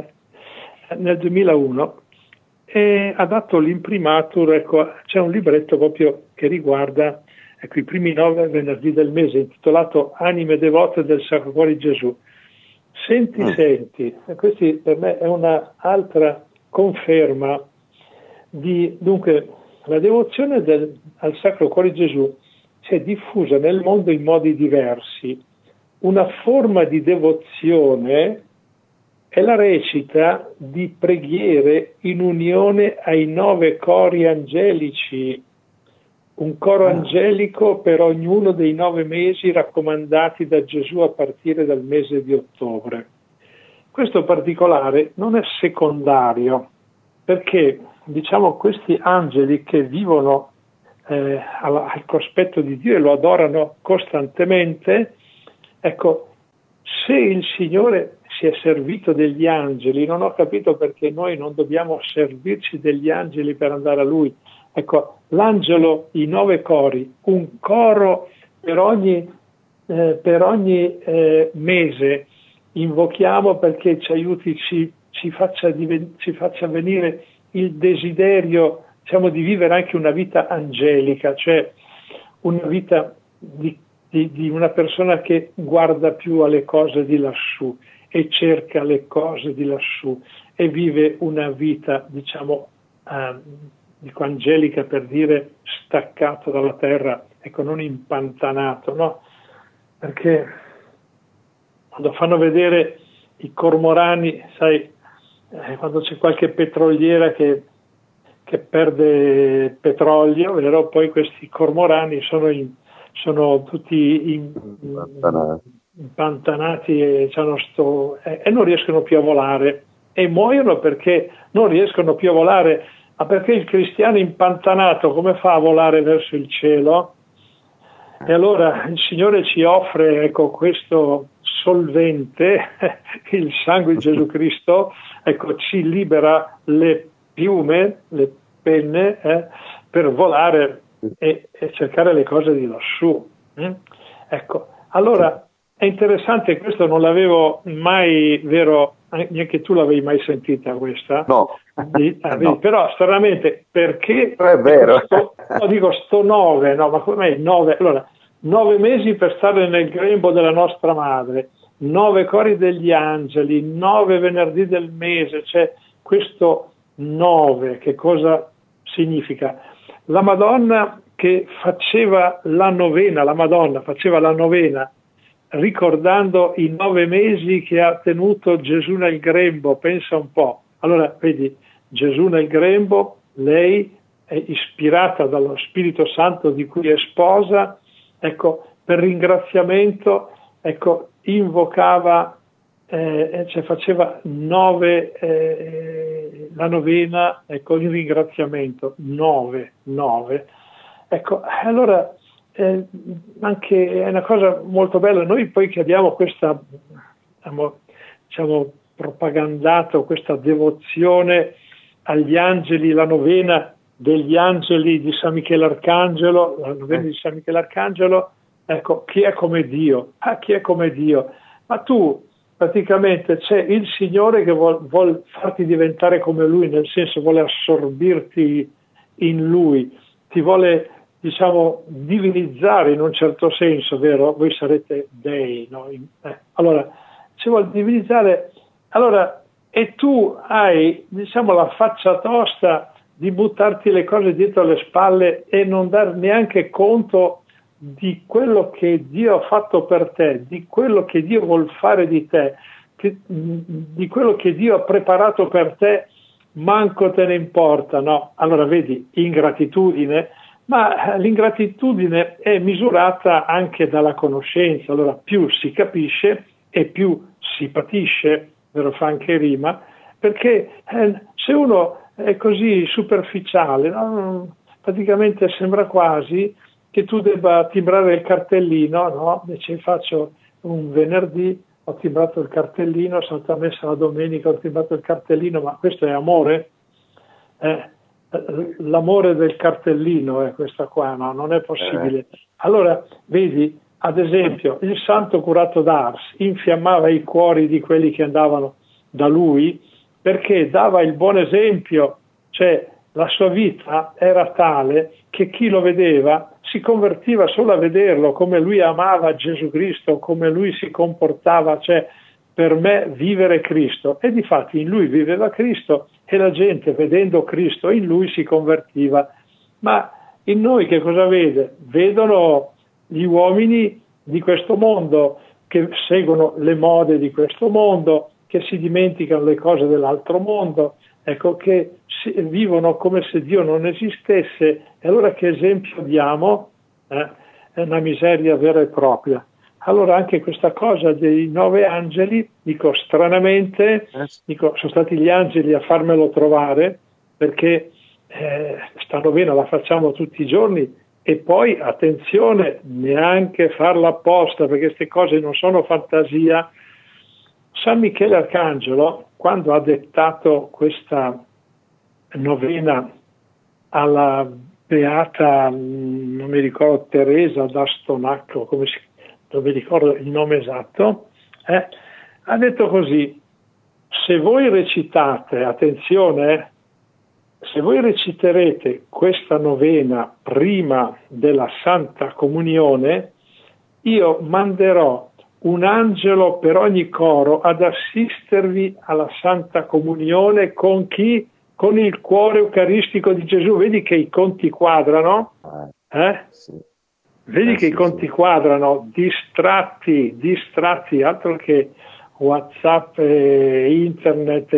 ha dato l'imprimatur, ecco, c'è un libretto proprio che riguarda, ecco, i primi 9 venerdì del mese, intitolato Anime devote del Sacro Cuore di Gesù. Senti, e questi per me è una altra conferma dunque, la devozione al Sacro Cuore di Gesù si è diffusa nel mondo in modi diversi. Una forma di devozione è la recita di preghiere in unione ai 9 cori angelici, un coro angelico per ognuno dei 9 mesi raccomandati da Gesù a partire dal mese di ottobre. Questo particolare non è secondario, perché diciamo questi angeli che vivono al cospetto di Dio e lo adorano costantemente, ecco, se il Signore si è servito degli angeli, non ho capito perché noi non dobbiamo servirci degli angeli per andare a Lui. Ecco, l'angelo, i 9 cori, un coro per ogni mese invochiamo perché ci aiuti, ci faccia venire il desiderio, diciamo, di vivere anche una vita angelica, cioè una vita di una persona che guarda più alle cose di lassù e cerca le cose di lassù e vive una vita, diciamo, dico angelica per dire staccato dalla terra, ecco, non impantanato, no? Perché quando fanno vedere i cormorani, sai, quando c'è qualche petroliera che perde petrolio, vero? Poi questi cormorani sono tutti impantanati e non riescono più a volare e muoiono perché non riescono più a volare. Ma perché il cristiano impantanato come fa a volare verso il cielo? E allora il Signore ci offre, ecco, questo solvente, il sangue di Gesù Cristo, ecco, ci libera le piume, le penne, per volare e cercare le cose di lassù. Ecco, allora è interessante, questo non l'avevo mai, vero, neanche tu l'avevi mai sentita questa? No. No. Però stranamente, perché è vero. dico sto 9, no, ma come 9? Allora, 9 mesi per stare nel grembo della nostra madre, 9 cori degli angeli, 9 venerdì del mese, cioè questo 9, che cosa significa? La Madonna che faceva la novena, la Madonna faceva la novena ricordando i 9 mesi che ha tenuto Gesù nel grembo, pensa un po'. Allora, vedi, Gesù nel grembo, lei è ispirata dallo Spirito Santo di cui è sposa, ecco, per ringraziamento, ecco, invocava, cioè faceva 9, la novena, ecco, in ringraziamento, 9. Ecco, allora, anche è una cosa molto bella. Noi poi che abbiamo questa, diciamo, propagandato questa devozione agli angeli, la novena degli angeli di San Michele Arcangelo, la novena di San Michele Arcangelo, ecco, chi è come Dio? Chi è come Dio? Ma tu, praticamente, c'è il Signore che vuol farti diventare come Lui, nel senso vuole assorbirti in Lui, ti vuole, diciamo, divinizzare in un certo senso, vero? Voi sarete dei, no? Allora, ci vuole divinizzare, allora, e tu hai, diciamo, la faccia tosta di buttarti le cose dietro le spalle e non dar neanche conto di quello che Dio ha fatto per te, di quello che Dio vuol fare di te, di quello che Dio ha preparato per te, manco te ne importa, no? Allora vedi, ingratitudine, ma l'ingratitudine è misurata anche dalla conoscenza, allora più si capisce e più si patisce, vero, fa anche rima, perché se uno è così superficiale, no? Praticamente sembra quasi che tu debba timbrare il cartellino, no? Dice, faccio un venerdì, ho timbrato il cartellino, sono stata messa la domenica, ho timbrato il cartellino, ma questo è amore? L'amore del cartellino è questa qua, no? Non è possibile. Allora, vedi, ad esempio, il santo curato d'Ars infiammava i cuori di quelli che andavano da lui perché dava il buon esempio, cioè la sua vita era tale che chi lo vedeva si convertiva solo a vederlo, come lui amava Gesù Cristo, come lui si comportava, cioè per me vivere Cristo. E difatti in lui viveva Cristo e la gente vedendo Cristo in lui si convertiva. Ma in noi che cosa vede? Vedono gli uomini di questo mondo che seguono le mode di questo mondo, che si dimenticano le cose dell'altro mondo, ecco, che vivono come se Dio non esistesse. E allora che esempio diamo? È una miseria vera e propria. Allora anche questa cosa dei 9 angeli, dico stranamente, sono stati gli angeli a farmelo trovare, perché sta novena la facciamo tutti i giorni e poi, attenzione, neanche farla apposta, perché queste cose non sono fantasia. San Michele Arcangelo, quando ha dettato questa novena alla beata, non mi ricordo, Teresa d'Astonacco, non mi ricordo il nome esatto, ha detto così: se voi recitate, attenzione, se voi reciterete questa novena prima della Santa Comunione, io manderò un angelo per ogni coro ad assistervi alla Santa Comunione con chi? Con il cuore eucaristico di Gesù. Vedi che i conti quadrano? Sì. Vedi che i conti quadrano, distratti, altro che WhatsApp, internet,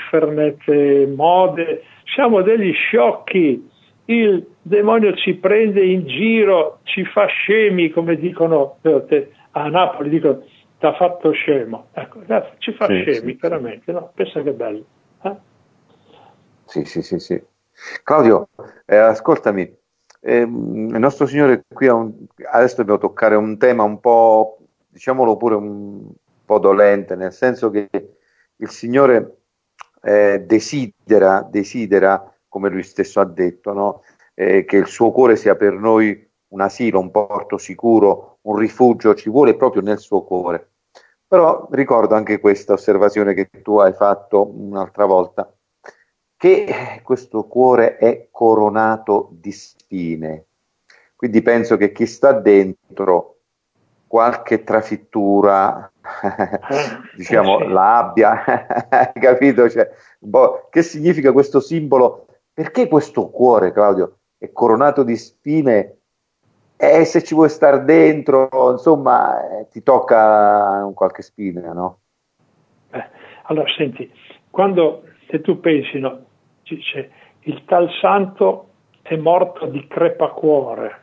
mode. Siamo degli sciocchi. Il demonio ci prende in giro, ci fa scemi, come dicono a Napoli, dicono t'ha fatto scemo. Ecco, ci fa scemi, veramente, no? Pensa che bello. Sì. Claudio, ascoltami, il nostro Signore qui adesso dobbiamo toccare un tema un po', diciamolo pure, un po' dolente, nel senso che il Signore desidera, come lui stesso ha detto, no? Che il suo cuore sia per noi un asilo, un porto sicuro, un rifugio, ci vuole proprio nel suo cuore. Però ricordo anche questa osservazione che tu hai fatto un'altra volta, che questo cuore è coronato di spine. Quindi penso che chi sta dentro qualche trafittura diciamo sì. la abbia capito? Cioè, che significa questo simbolo? Perché questo cuore, Claudio, è coronato di spine? E se ci vuoi stare dentro, insomma, ti tocca un qualche spina, no? Allora, senti, se tu pensi, no, dice, il tal santo è morto di crepacuore.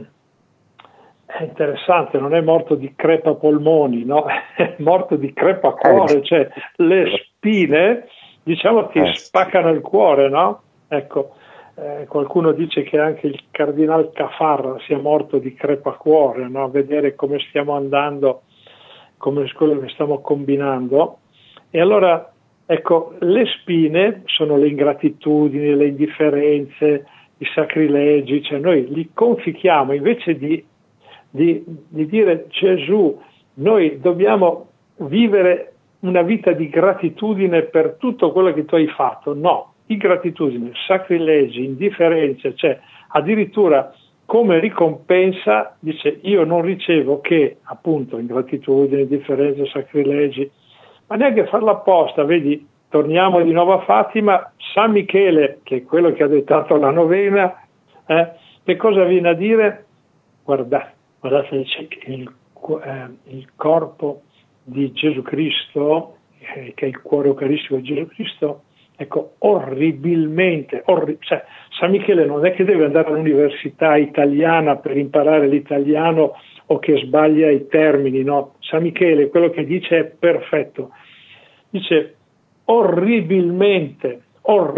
È interessante, non è morto di crepapolmoni, no? È morto di crepacuore, cioè le spine, diciamo, ti spaccano il cuore, no? Ecco, qualcuno dice che anche il cardinal Caffarra sia morto di crepacuore, no? A vedere come stiamo andando, come quello che stiamo combinando. E allora, ecco, le spine sono le ingratitudini, le indifferenze, i sacrilegi, cioè noi li confichiamo invece di dire Gesù, noi dobbiamo vivere una vita di gratitudine per tutto quello che tu hai fatto. No, ingratitudine, sacrilegi, indifferenze, cioè addirittura come ricompensa dice io non ricevo che appunto ingratitudine, indifferenze, sacrilegi, ma neanche farla apposta, vedi, torniamo di nuovo a Fatima, San Michele, che è quello che ha dettato la novena, che cosa viene a dire? Guardate, dice che il corpo di Gesù Cristo, che è il cuore eucaristico di Gesù Cristo, ecco, orribilmente, cioè, San Michele non è che deve andare all'università italiana per imparare l'italiano o che sbaglia i termini, no? San Michele quello che dice è perfetto, dice orribilmente,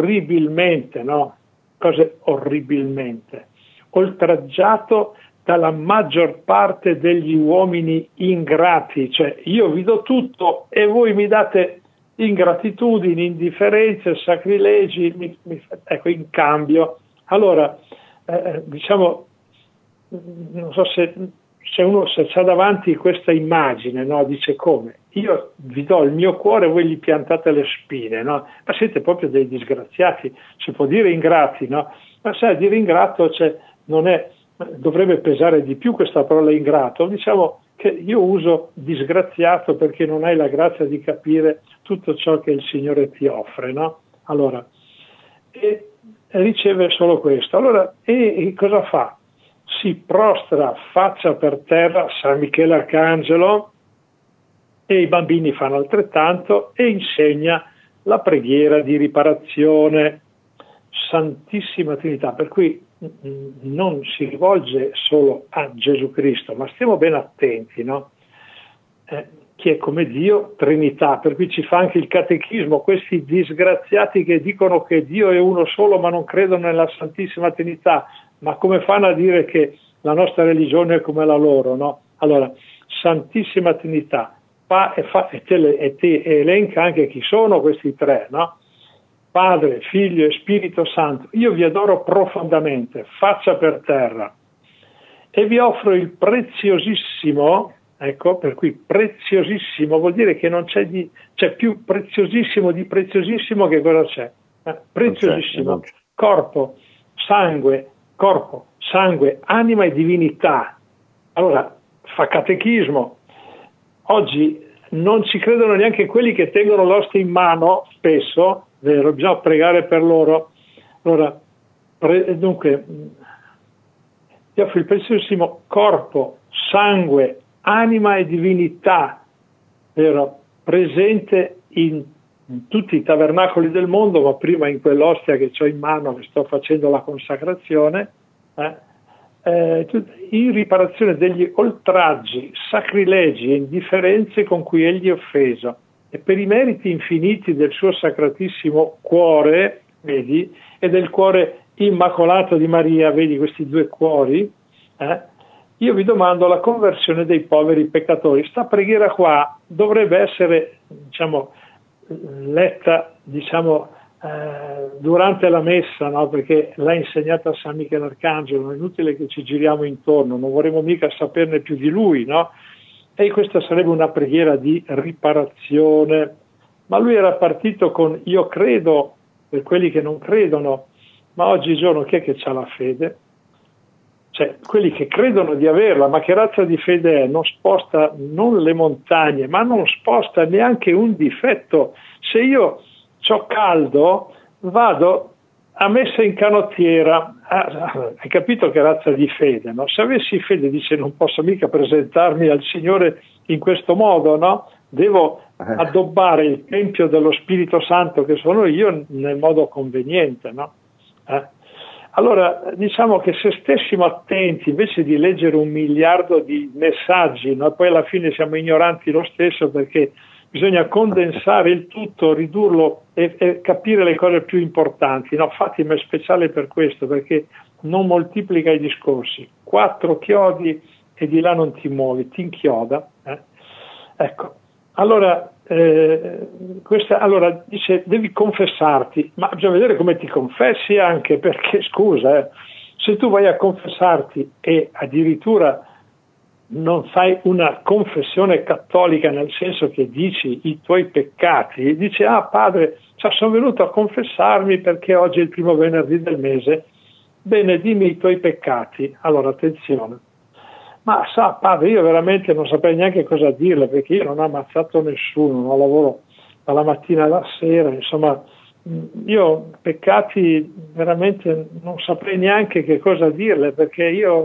no? Cos'è orribilmente? Oltraggiato dalla maggior parte degli uomini ingrati, cioè io vi do tutto e voi mi date ingratitudini, indifferenze, sacrilegi, ecco, in cambio. Allora, diciamo, non so se uno se c'ha davanti questa immagine, no? Dice come? Io vi do il mio cuore e voi gli piantate le spine, no? Ma siete proprio dei disgraziati, si può dire ingrati, no? Ma sai, dire ingrato, cioè, non è, dovrebbe pesare di più questa parola ingrato, diciamo che io uso disgraziato perché non hai la grazia di capire tutto ciò che il Signore ti offre, no? Allora, e riceve solo questo. Allora, e cosa fa? Si prostra faccia per terra San Michele Arcangelo e i bambini fanno altrettanto e insegna la preghiera di riparazione, Santissima Trinità, per cui non si rivolge solo a Gesù Cristo, ma stiamo ben attenti, no? Chi è come Dio, Trinità, per cui ci fa anche il catechismo, questi disgraziati che dicono che Dio è uno solo ma non credono nella Santissima Trinità, ma come fanno a dire che la nostra religione è come la loro, no? Allora, Santissima Trinità, e ti elenca anche chi sono questi tre, no? Padre, Figlio e Spirito Santo, io vi adoro profondamente, faccia per terra, e vi offro il preziosissimo, ecco, per cui preziosissimo vuol dire che non c'è più preziosissimo di preziosissimo, che cosa c'è? Preziosissimo, corpo, sangue, anima e divinità. Allora, fa catechismo. Oggi non ci credono neanche quelli che tengono l'ostia in mano, spesso, vero, bisogna pregare per loro. Allora, dunque, ti offro il preziosissimo corpo, sangue, anima e divinità, vero, presente in tutti i tabernacoli del mondo, ma prima in quell'ostia che ho in mano, che sto facendo la consacrazione, in riparazione degli oltraggi, sacrilegi e indifferenze con cui egli è offeso, e per i meriti infiniti del suo sacratissimo cuore, vedi, e del cuore Immacolato di Maria, vedi questi due cuori, io vi domando la conversione dei poveri peccatori. Sta preghiera qua dovrebbe essere, diciamo, letta, diciamo, durante la messa, no? Perché l'ha insegnata San Michele Arcangelo, non è inutile che ci giriamo intorno, non vorremmo mica saperne più di lui, no? E questa sarebbe una preghiera di riparazione, ma lui era partito con io credo per quelli che non credono, ma oggigiorno chi è che ha la fede? Cioè, quelli che credono di averla, ma che razza di fede è? Non sposta non le montagne, ma non sposta neanche un difetto. Se io c'ho caldo, vado a messa in canottiera. Hai capito che razza di fede, no? Se avessi fede, dice, non posso mica presentarmi al Signore in questo modo, no? Devo addobbare il Tempio dello Spirito Santo, che sono io, nel modo conveniente, no? Allora, diciamo che se stessimo attenti, invece di leggere 1 miliardo di messaggi, no? Poi alla fine siamo ignoranti lo stesso, perché bisogna condensare il tutto, ridurlo e capire le cose più importanti, no? Fatima è speciale per questo, perché non moltiplica i discorsi. 4 chiodi e di là non ti muovi, ti inchioda. Ecco, allora, allora dice devi confessarti, ma bisogna vedere come ti confessi anche, perché scusa, se tu vai a confessarti e addirittura non fai una confessione cattolica, nel senso che dici i tuoi peccati, dici padre, sono venuto a confessarmi perché oggi è il primo venerdì del mese, bene, dimmi i tuoi peccati. Allora attenzione, ma sa padre, io veramente non saprei neanche cosa dirle, perché io non ho ammazzato nessuno, non lavoro dalla mattina alla sera, insomma io peccati veramente non saprei neanche che cosa dirle, perché io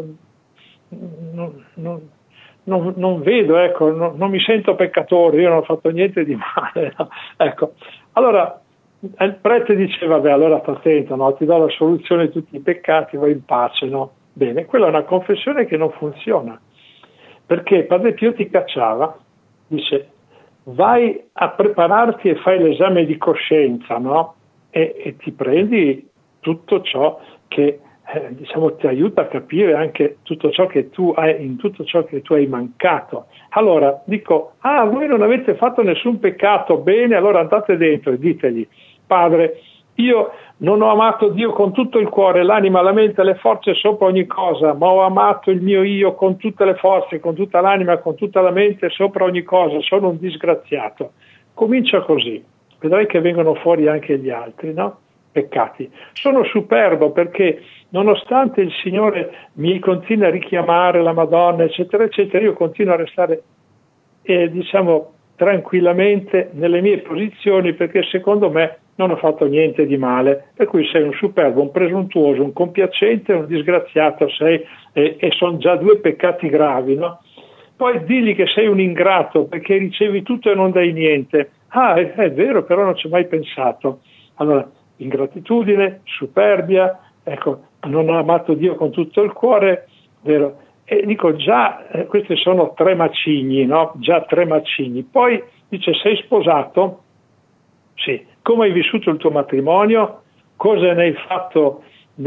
non vedo, ecco, non mi sento peccatore, io non ho fatto niente di male, no? Ecco, allora il prete dice vabbè, allora sta attento, no? Ti do la soluzione di tutti i peccati, vai in pace, no? Bene, quella è una confessione che non funziona, perché Padre Pio ti cacciava, dice vai a prepararti e fai l'esame di coscienza, no? E ti prendi tutto ciò che diciamo ti aiuta a capire anche tutto ciò che tu hai, in tutto ciò che tu hai mancato. Allora dico, voi non avete fatto nessun peccato, bene, allora andate dentro e ditegli, Padre, io non ho amato Dio con tutto il cuore, l'anima, la mente, le forze sopra ogni cosa, ma ho amato il mio io con tutte le forze, con tutta l'anima, con tutta la mente, sopra ogni cosa, sono un disgraziato. Comincia così, vedrai che vengono fuori anche gli altri, no? Peccati. Sono superbo perché nonostante il Signore mi continua a richiamare la Madonna, eccetera, eccetera, io continuo a restare, diciamo, tranquillamente nelle mie posizioni, perché secondo me non ho fatto niente di male, per cui sei un superbo, un presuntuoso, un compiacente, un disgraziato sei, e sono già 2 peccati gravi, no? Poi digli che sei un ingrato perché ricevi tutto e non dai niente. È vero, però non ci ho mai pensato. Allora, ingratitudine, superbia, ecco, non ho amato Dio con tutto il cuore, vero? E dico già, questi sono 3 macigni, no? Già 3 macigni. Poi dice, sei sposato? Sì. Come hai vissuto il tuo matrimonio? Cosa ne hai fatto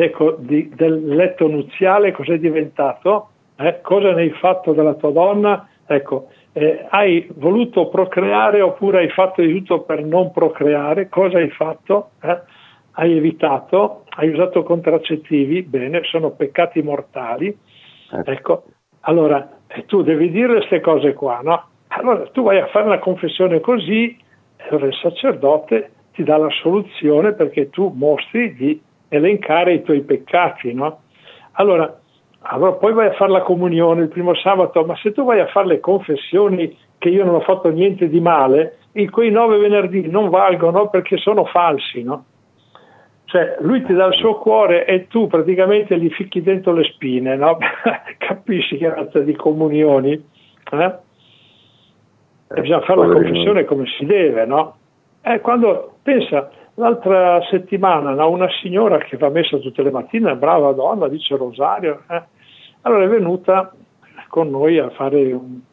del letto nuziale? Cosa è diventato? Cosa ne hai fatto della tua donna? Ecco, hai voluto procreare oppure hai fatto di tutto per non procreare? Cosa hai fatto? Hai evitato? Hai usato contraccettivi? Bene, sono peccati mortali. Ecco, allora tu devi dire queste cose qua, no? Allora tu vai a fare una confessione così, e allora il sacerdote ti dà la soluzione, perché tu mostri di elencare i tuoi peccati, no? Allora poi vai a fare la comunione il primo sabato, ma se tu vai a fare le confessioni che io non ho fatto niente di male, quei 9 venerdì non valgono perché sono falsi, no? Cioè lui ti dà il suo cuore e tu praticamente gli ficchi dentro le spine, no? Capisci che razza di comunioni? E bisogna fare la confessione come si deve, no? Quando pensa, l'altra settimana, no, una signora che va a messa tutte le mattine, brava donna, dice rosario, allora è venuta con noi a fare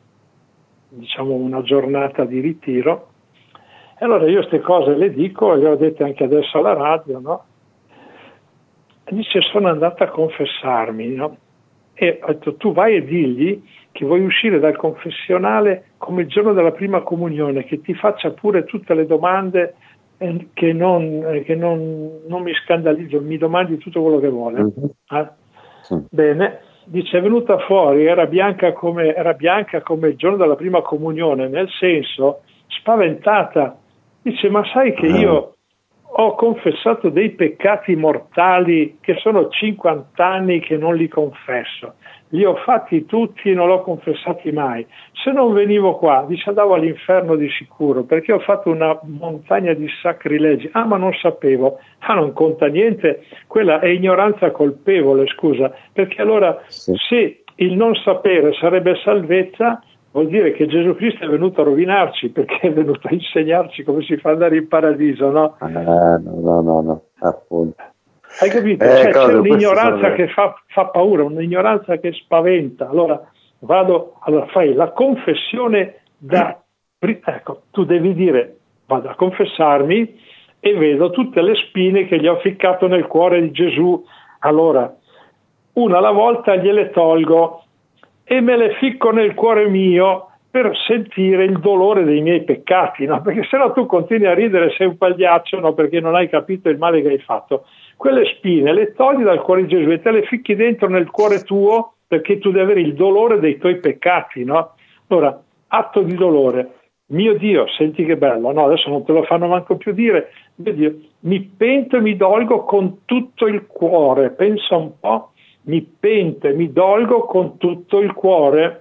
una giornata di ritiro. E allora io queste cose le dico, e le ho dette anche adesso alla radio, no? Dice, sono andata a confessarmi, no? E ho detto, tu vai e digli che vuoi uscire dal confessionale come il giorno della prima comunione, che ti faccia pure tutte le domande che non mi scandalizzo, mi domandi tutto quello che vuole. Sì. Bene, dice, è venuta fuori, era bianca come il giorno della prima comunione, nel senso, spaventata. Dice, ma sai che io ho confessato dei peccati mortali che sono 50 anni che non li confesso. Li ho fatti tutti e non l'ho confessati mai. Se non venivo qua, dice, andavo all'inferno di sicuro, perché ho fatto una montagna di sacrilegi. Ah, ma non sapevo. Ah, non conta niente. Quella è ignoranza colpevole, scusa. Perché allora, se il non sapere sarebbe salvezza, vuol dire che Gesù Cristo è venuto a rovinarci, perché è venuto a insegnarci come si fa ad andare in paradiso, no? No, appunto. Hai capito? C'è un'ignoranza che fa paura, un'ignoranza che spaventa. Allora fai la confessione ecco, tu devi dire, vado a confessarmi e vedo tutte le spine che gli ho ficcato nel cuore di Gesù. Allora, una alla volta gliele tolgo e me le ficco nel cuore mio per sentire il dolore dei miei peccati, no? Perché se no tu continui a ridere, sei un pagliaccio, no? Perché non hai capito il male che hai fatto. Quelle spine le togli dal cuore di Gesù e te le ficchi dentro nel cuore tuo, perché tu devi avere il dolore dei tuoi peccati, no? Allora, atto di dolore. Mio Dio, senti che bello, no? Adesso non te lo fanno manco più dire. Mio Dio, mi pento e mi dolgo con tutto il cuore. Pensa un po', mi pento e mi dolgo con tutto il cuore.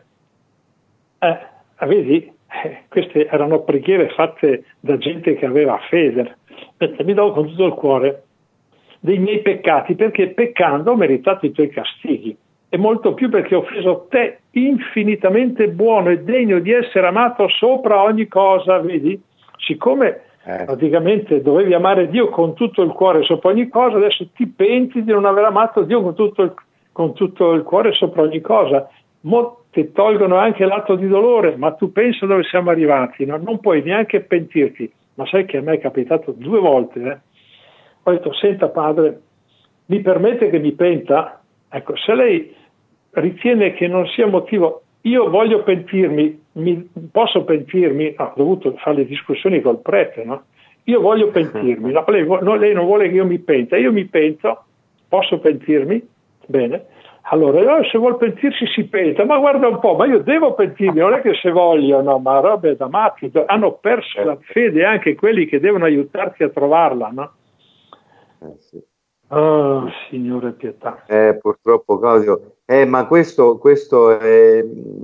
Vedi, queste erano preghiere fatte da gente che aveva fede. Mi dolgo con tutto il cuore dei miei peccati, perché peccando ho meritato i tuoi castighi, e molto più perché ho offeso te, infinitamente buono e degno di essere amato sopra ogni cosa. Vedi, siccome praticamente dovevi amare Dio con tutto il cuore sopra ogni cosa, adesso ti penti di non aver amato Dio con tutto il cuore sopra ogni cosa. Ti tolgono anche l'atto di dolore, ma tu pensa dove siamo arrivati, no? Non puoi neanche pentirti. Ma sai che a me è capitato 2 volte, Ho detto, senta padre, mi permette che mi penta? Ecco, se lei ritiene che non sia motivo, io voglio pentirmi, posso pentirmi? Ho dovuto fare le discussioni col prete, no? Io voglio pentirmi, no? Lei non vuole che io mi penta, io mi pento, posso pentirmi? Bene. Allora, se vuol pentirsi si penta, ma guarda un po', ma io devo pentirmi, non è che se voglio, no, ma robe da matti, hanno perso la fede anche quelli che devono aiutarti a trovarla, no? Sì. Oh, Signore pietà. Purtroppo Claudio, ma questo è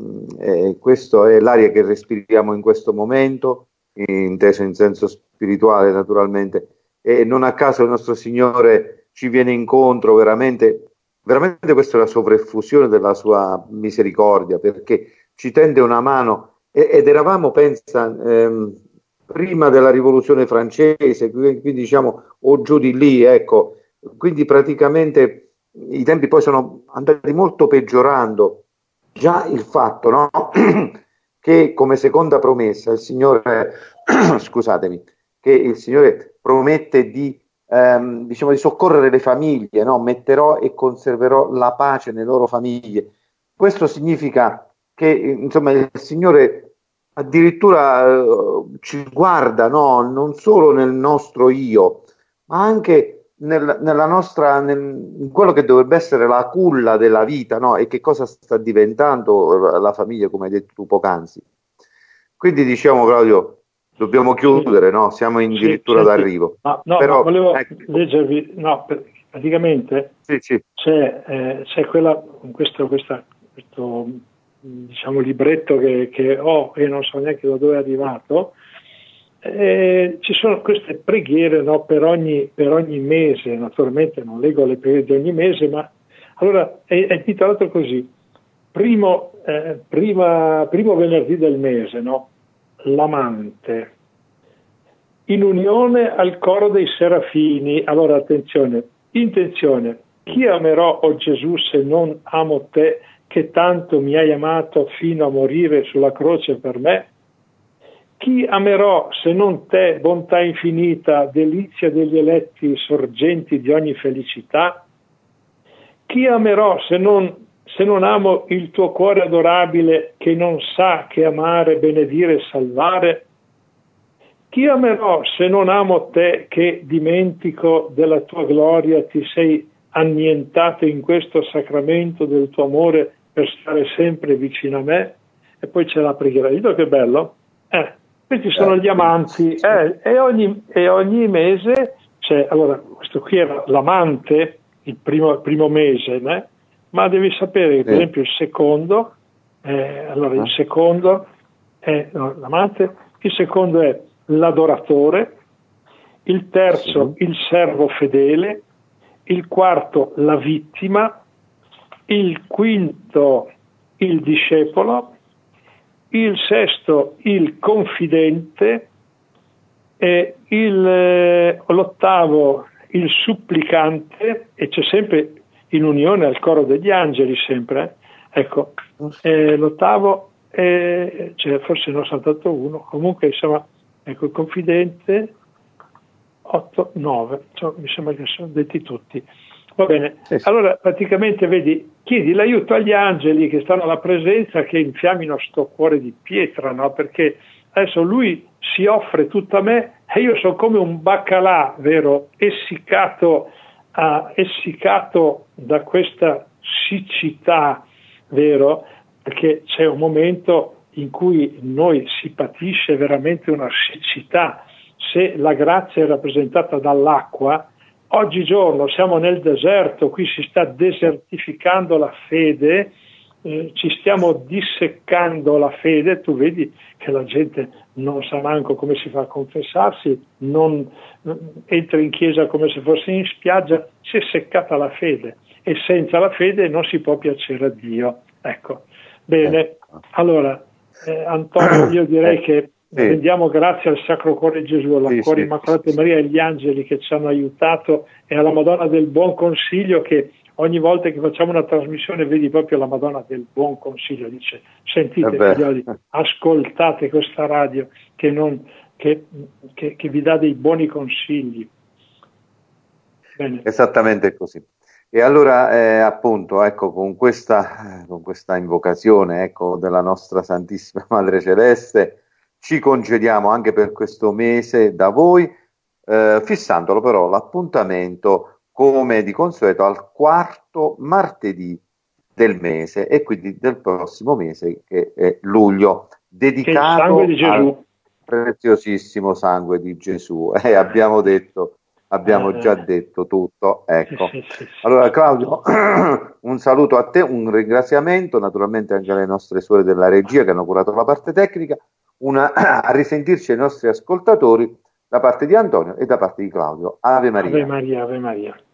l'aria che respiriamo in questo momento, inteso in senso spirituale naturalmente, e non a caso il nostro Signore ci viene incontro veramente questa è la sovraffusione della sua misericordia, perché ci tende una mano ed eravamo, pensa, prima della rivoluzione francese, quindi diciamo o giù di lì, ecco, quindi praticamente i tempi poi sono andati molto peggiorando. Già il fatto, no? che come seconda promessa il Signore, scusatemi, che il Signore promette di diciamo di soccorrere le famiglie, no? Metterò e conserverò la pace nelle loro famiglie. Questo significa che insomma il Signore addirittura ci guarda, no? Non solo nel nostro io, ma anche nella nostra, in quello che dovrebbe essere la culla della vita, no? E che cosa sta diventando la famiglia, come hai detto tu poc'anzi. Quindi diciamo, Claudio, dobbiamo chiudere, no? Siamo addirittura d'arrivo. Ma Però, volevo ecco, leggervi, praticamente sì. c'è questo diciamo libretto che ho e non so neanche da dove è arrivato. Ci sono queste preghiere, no, per ogni mese, naturalmente non leggo le preghiere di ogni mese, ma allora è titolato così: primo venerdì del mese, no? L'amante, in unione al coro dei serafini. Allora attenzione, intenzione: chi amerò, o Gesù, se non amo te, che tanto mi hai amato fino a morire sulla croce per me? Chi amerò se non te, bontà infinita, delizia degli eletti, sorgenti di ogni felicità? Chi amerò se non amo il tuo cuore adorabile che non sa che amare, benedire e salvare? Chi amerò se non amo te che dimentico della tua gloria ti sei annientato in questo sacramento del tuo amore per stare sempre vicino a me? E poi c'è la preghiera. Vedo che bello? Questi sono gli amanti e ogni mese c'è, allora questo qui era l'amante il primo mese, né? Ma devi sapere che per esempio il secondo, il secondo è l'amante, il secondo è l'adoratore, il terzo il servo fedele, il quarto la vittima, il quinto il discepolo, il sesto il confidente, e l'ottavo il supplicante, e c'è sempre in unione al coro degli angeli sempre, ecco, l'ottavo cioè forse ne ho saltato uno, comunque insomma, ecco, il confidente 8, 9, cioè, mi sembra che sono detti tutti. Va bene, allora praticamente vedi, chiedi l'aiuto agli angeli che stanno alla presenza, che infiammino sto cuore di pietra, no? Perché adesso lui si offre tutto a me e io sono come un baccalà, vero, essiccato da questa siccità, vero, perché c'è un momento in cui noi si patisce veramente una siccità. Se la grazia è rappresentata dall'acqua, oggigiorno siamo nel deserto, qui si sta desertificando la fede, ci stiamo disseccando la fede, tu vedi che la gente non sa manco come si fa a confessarsi, non entra in chiesa come se fosse in spiaggia, si è seccata la fede e senza la fede non si può piacere a Dio. Ecco, bene, allora Antonio, io direi che rendiamo grazie al Sacro Cuore di Gesù, alla Cuore Immacolato di Maria e agli angeli che ci hanno aiutato, e alla Madonna del Buon Consiglio, che ogni volta che facciamo una trasmissione vedi proprio la Madonna del Buon Consiglio, dice: sentite figlioli, ascoltate questa radio che vi dà dei buoni consigli. Bene. Esattamente così. E allora appunto, ecco, con questa invocazione, ecco, della nostra Santissima Madre Celeste, ci congediamo anche per questo mese da voi, fissandolo però l'appuntamento come di consueto al quarto martedì del mese, e quindi del prossimo mese, che è luglio, dedicato al preziosissimo sangue di Gesù. Abbiamo già detto tutto, ecco. Sì. Allora Claudio, un saluto a te, un ringraziamento naturalmente anche alle nostre suore della regia che hanno curato la parte tecnica, a risentirci ai nostri ascoltatori da parte di Antonio e da parte di Claudio. Ave Maria. Ave Maria, Ave Maria.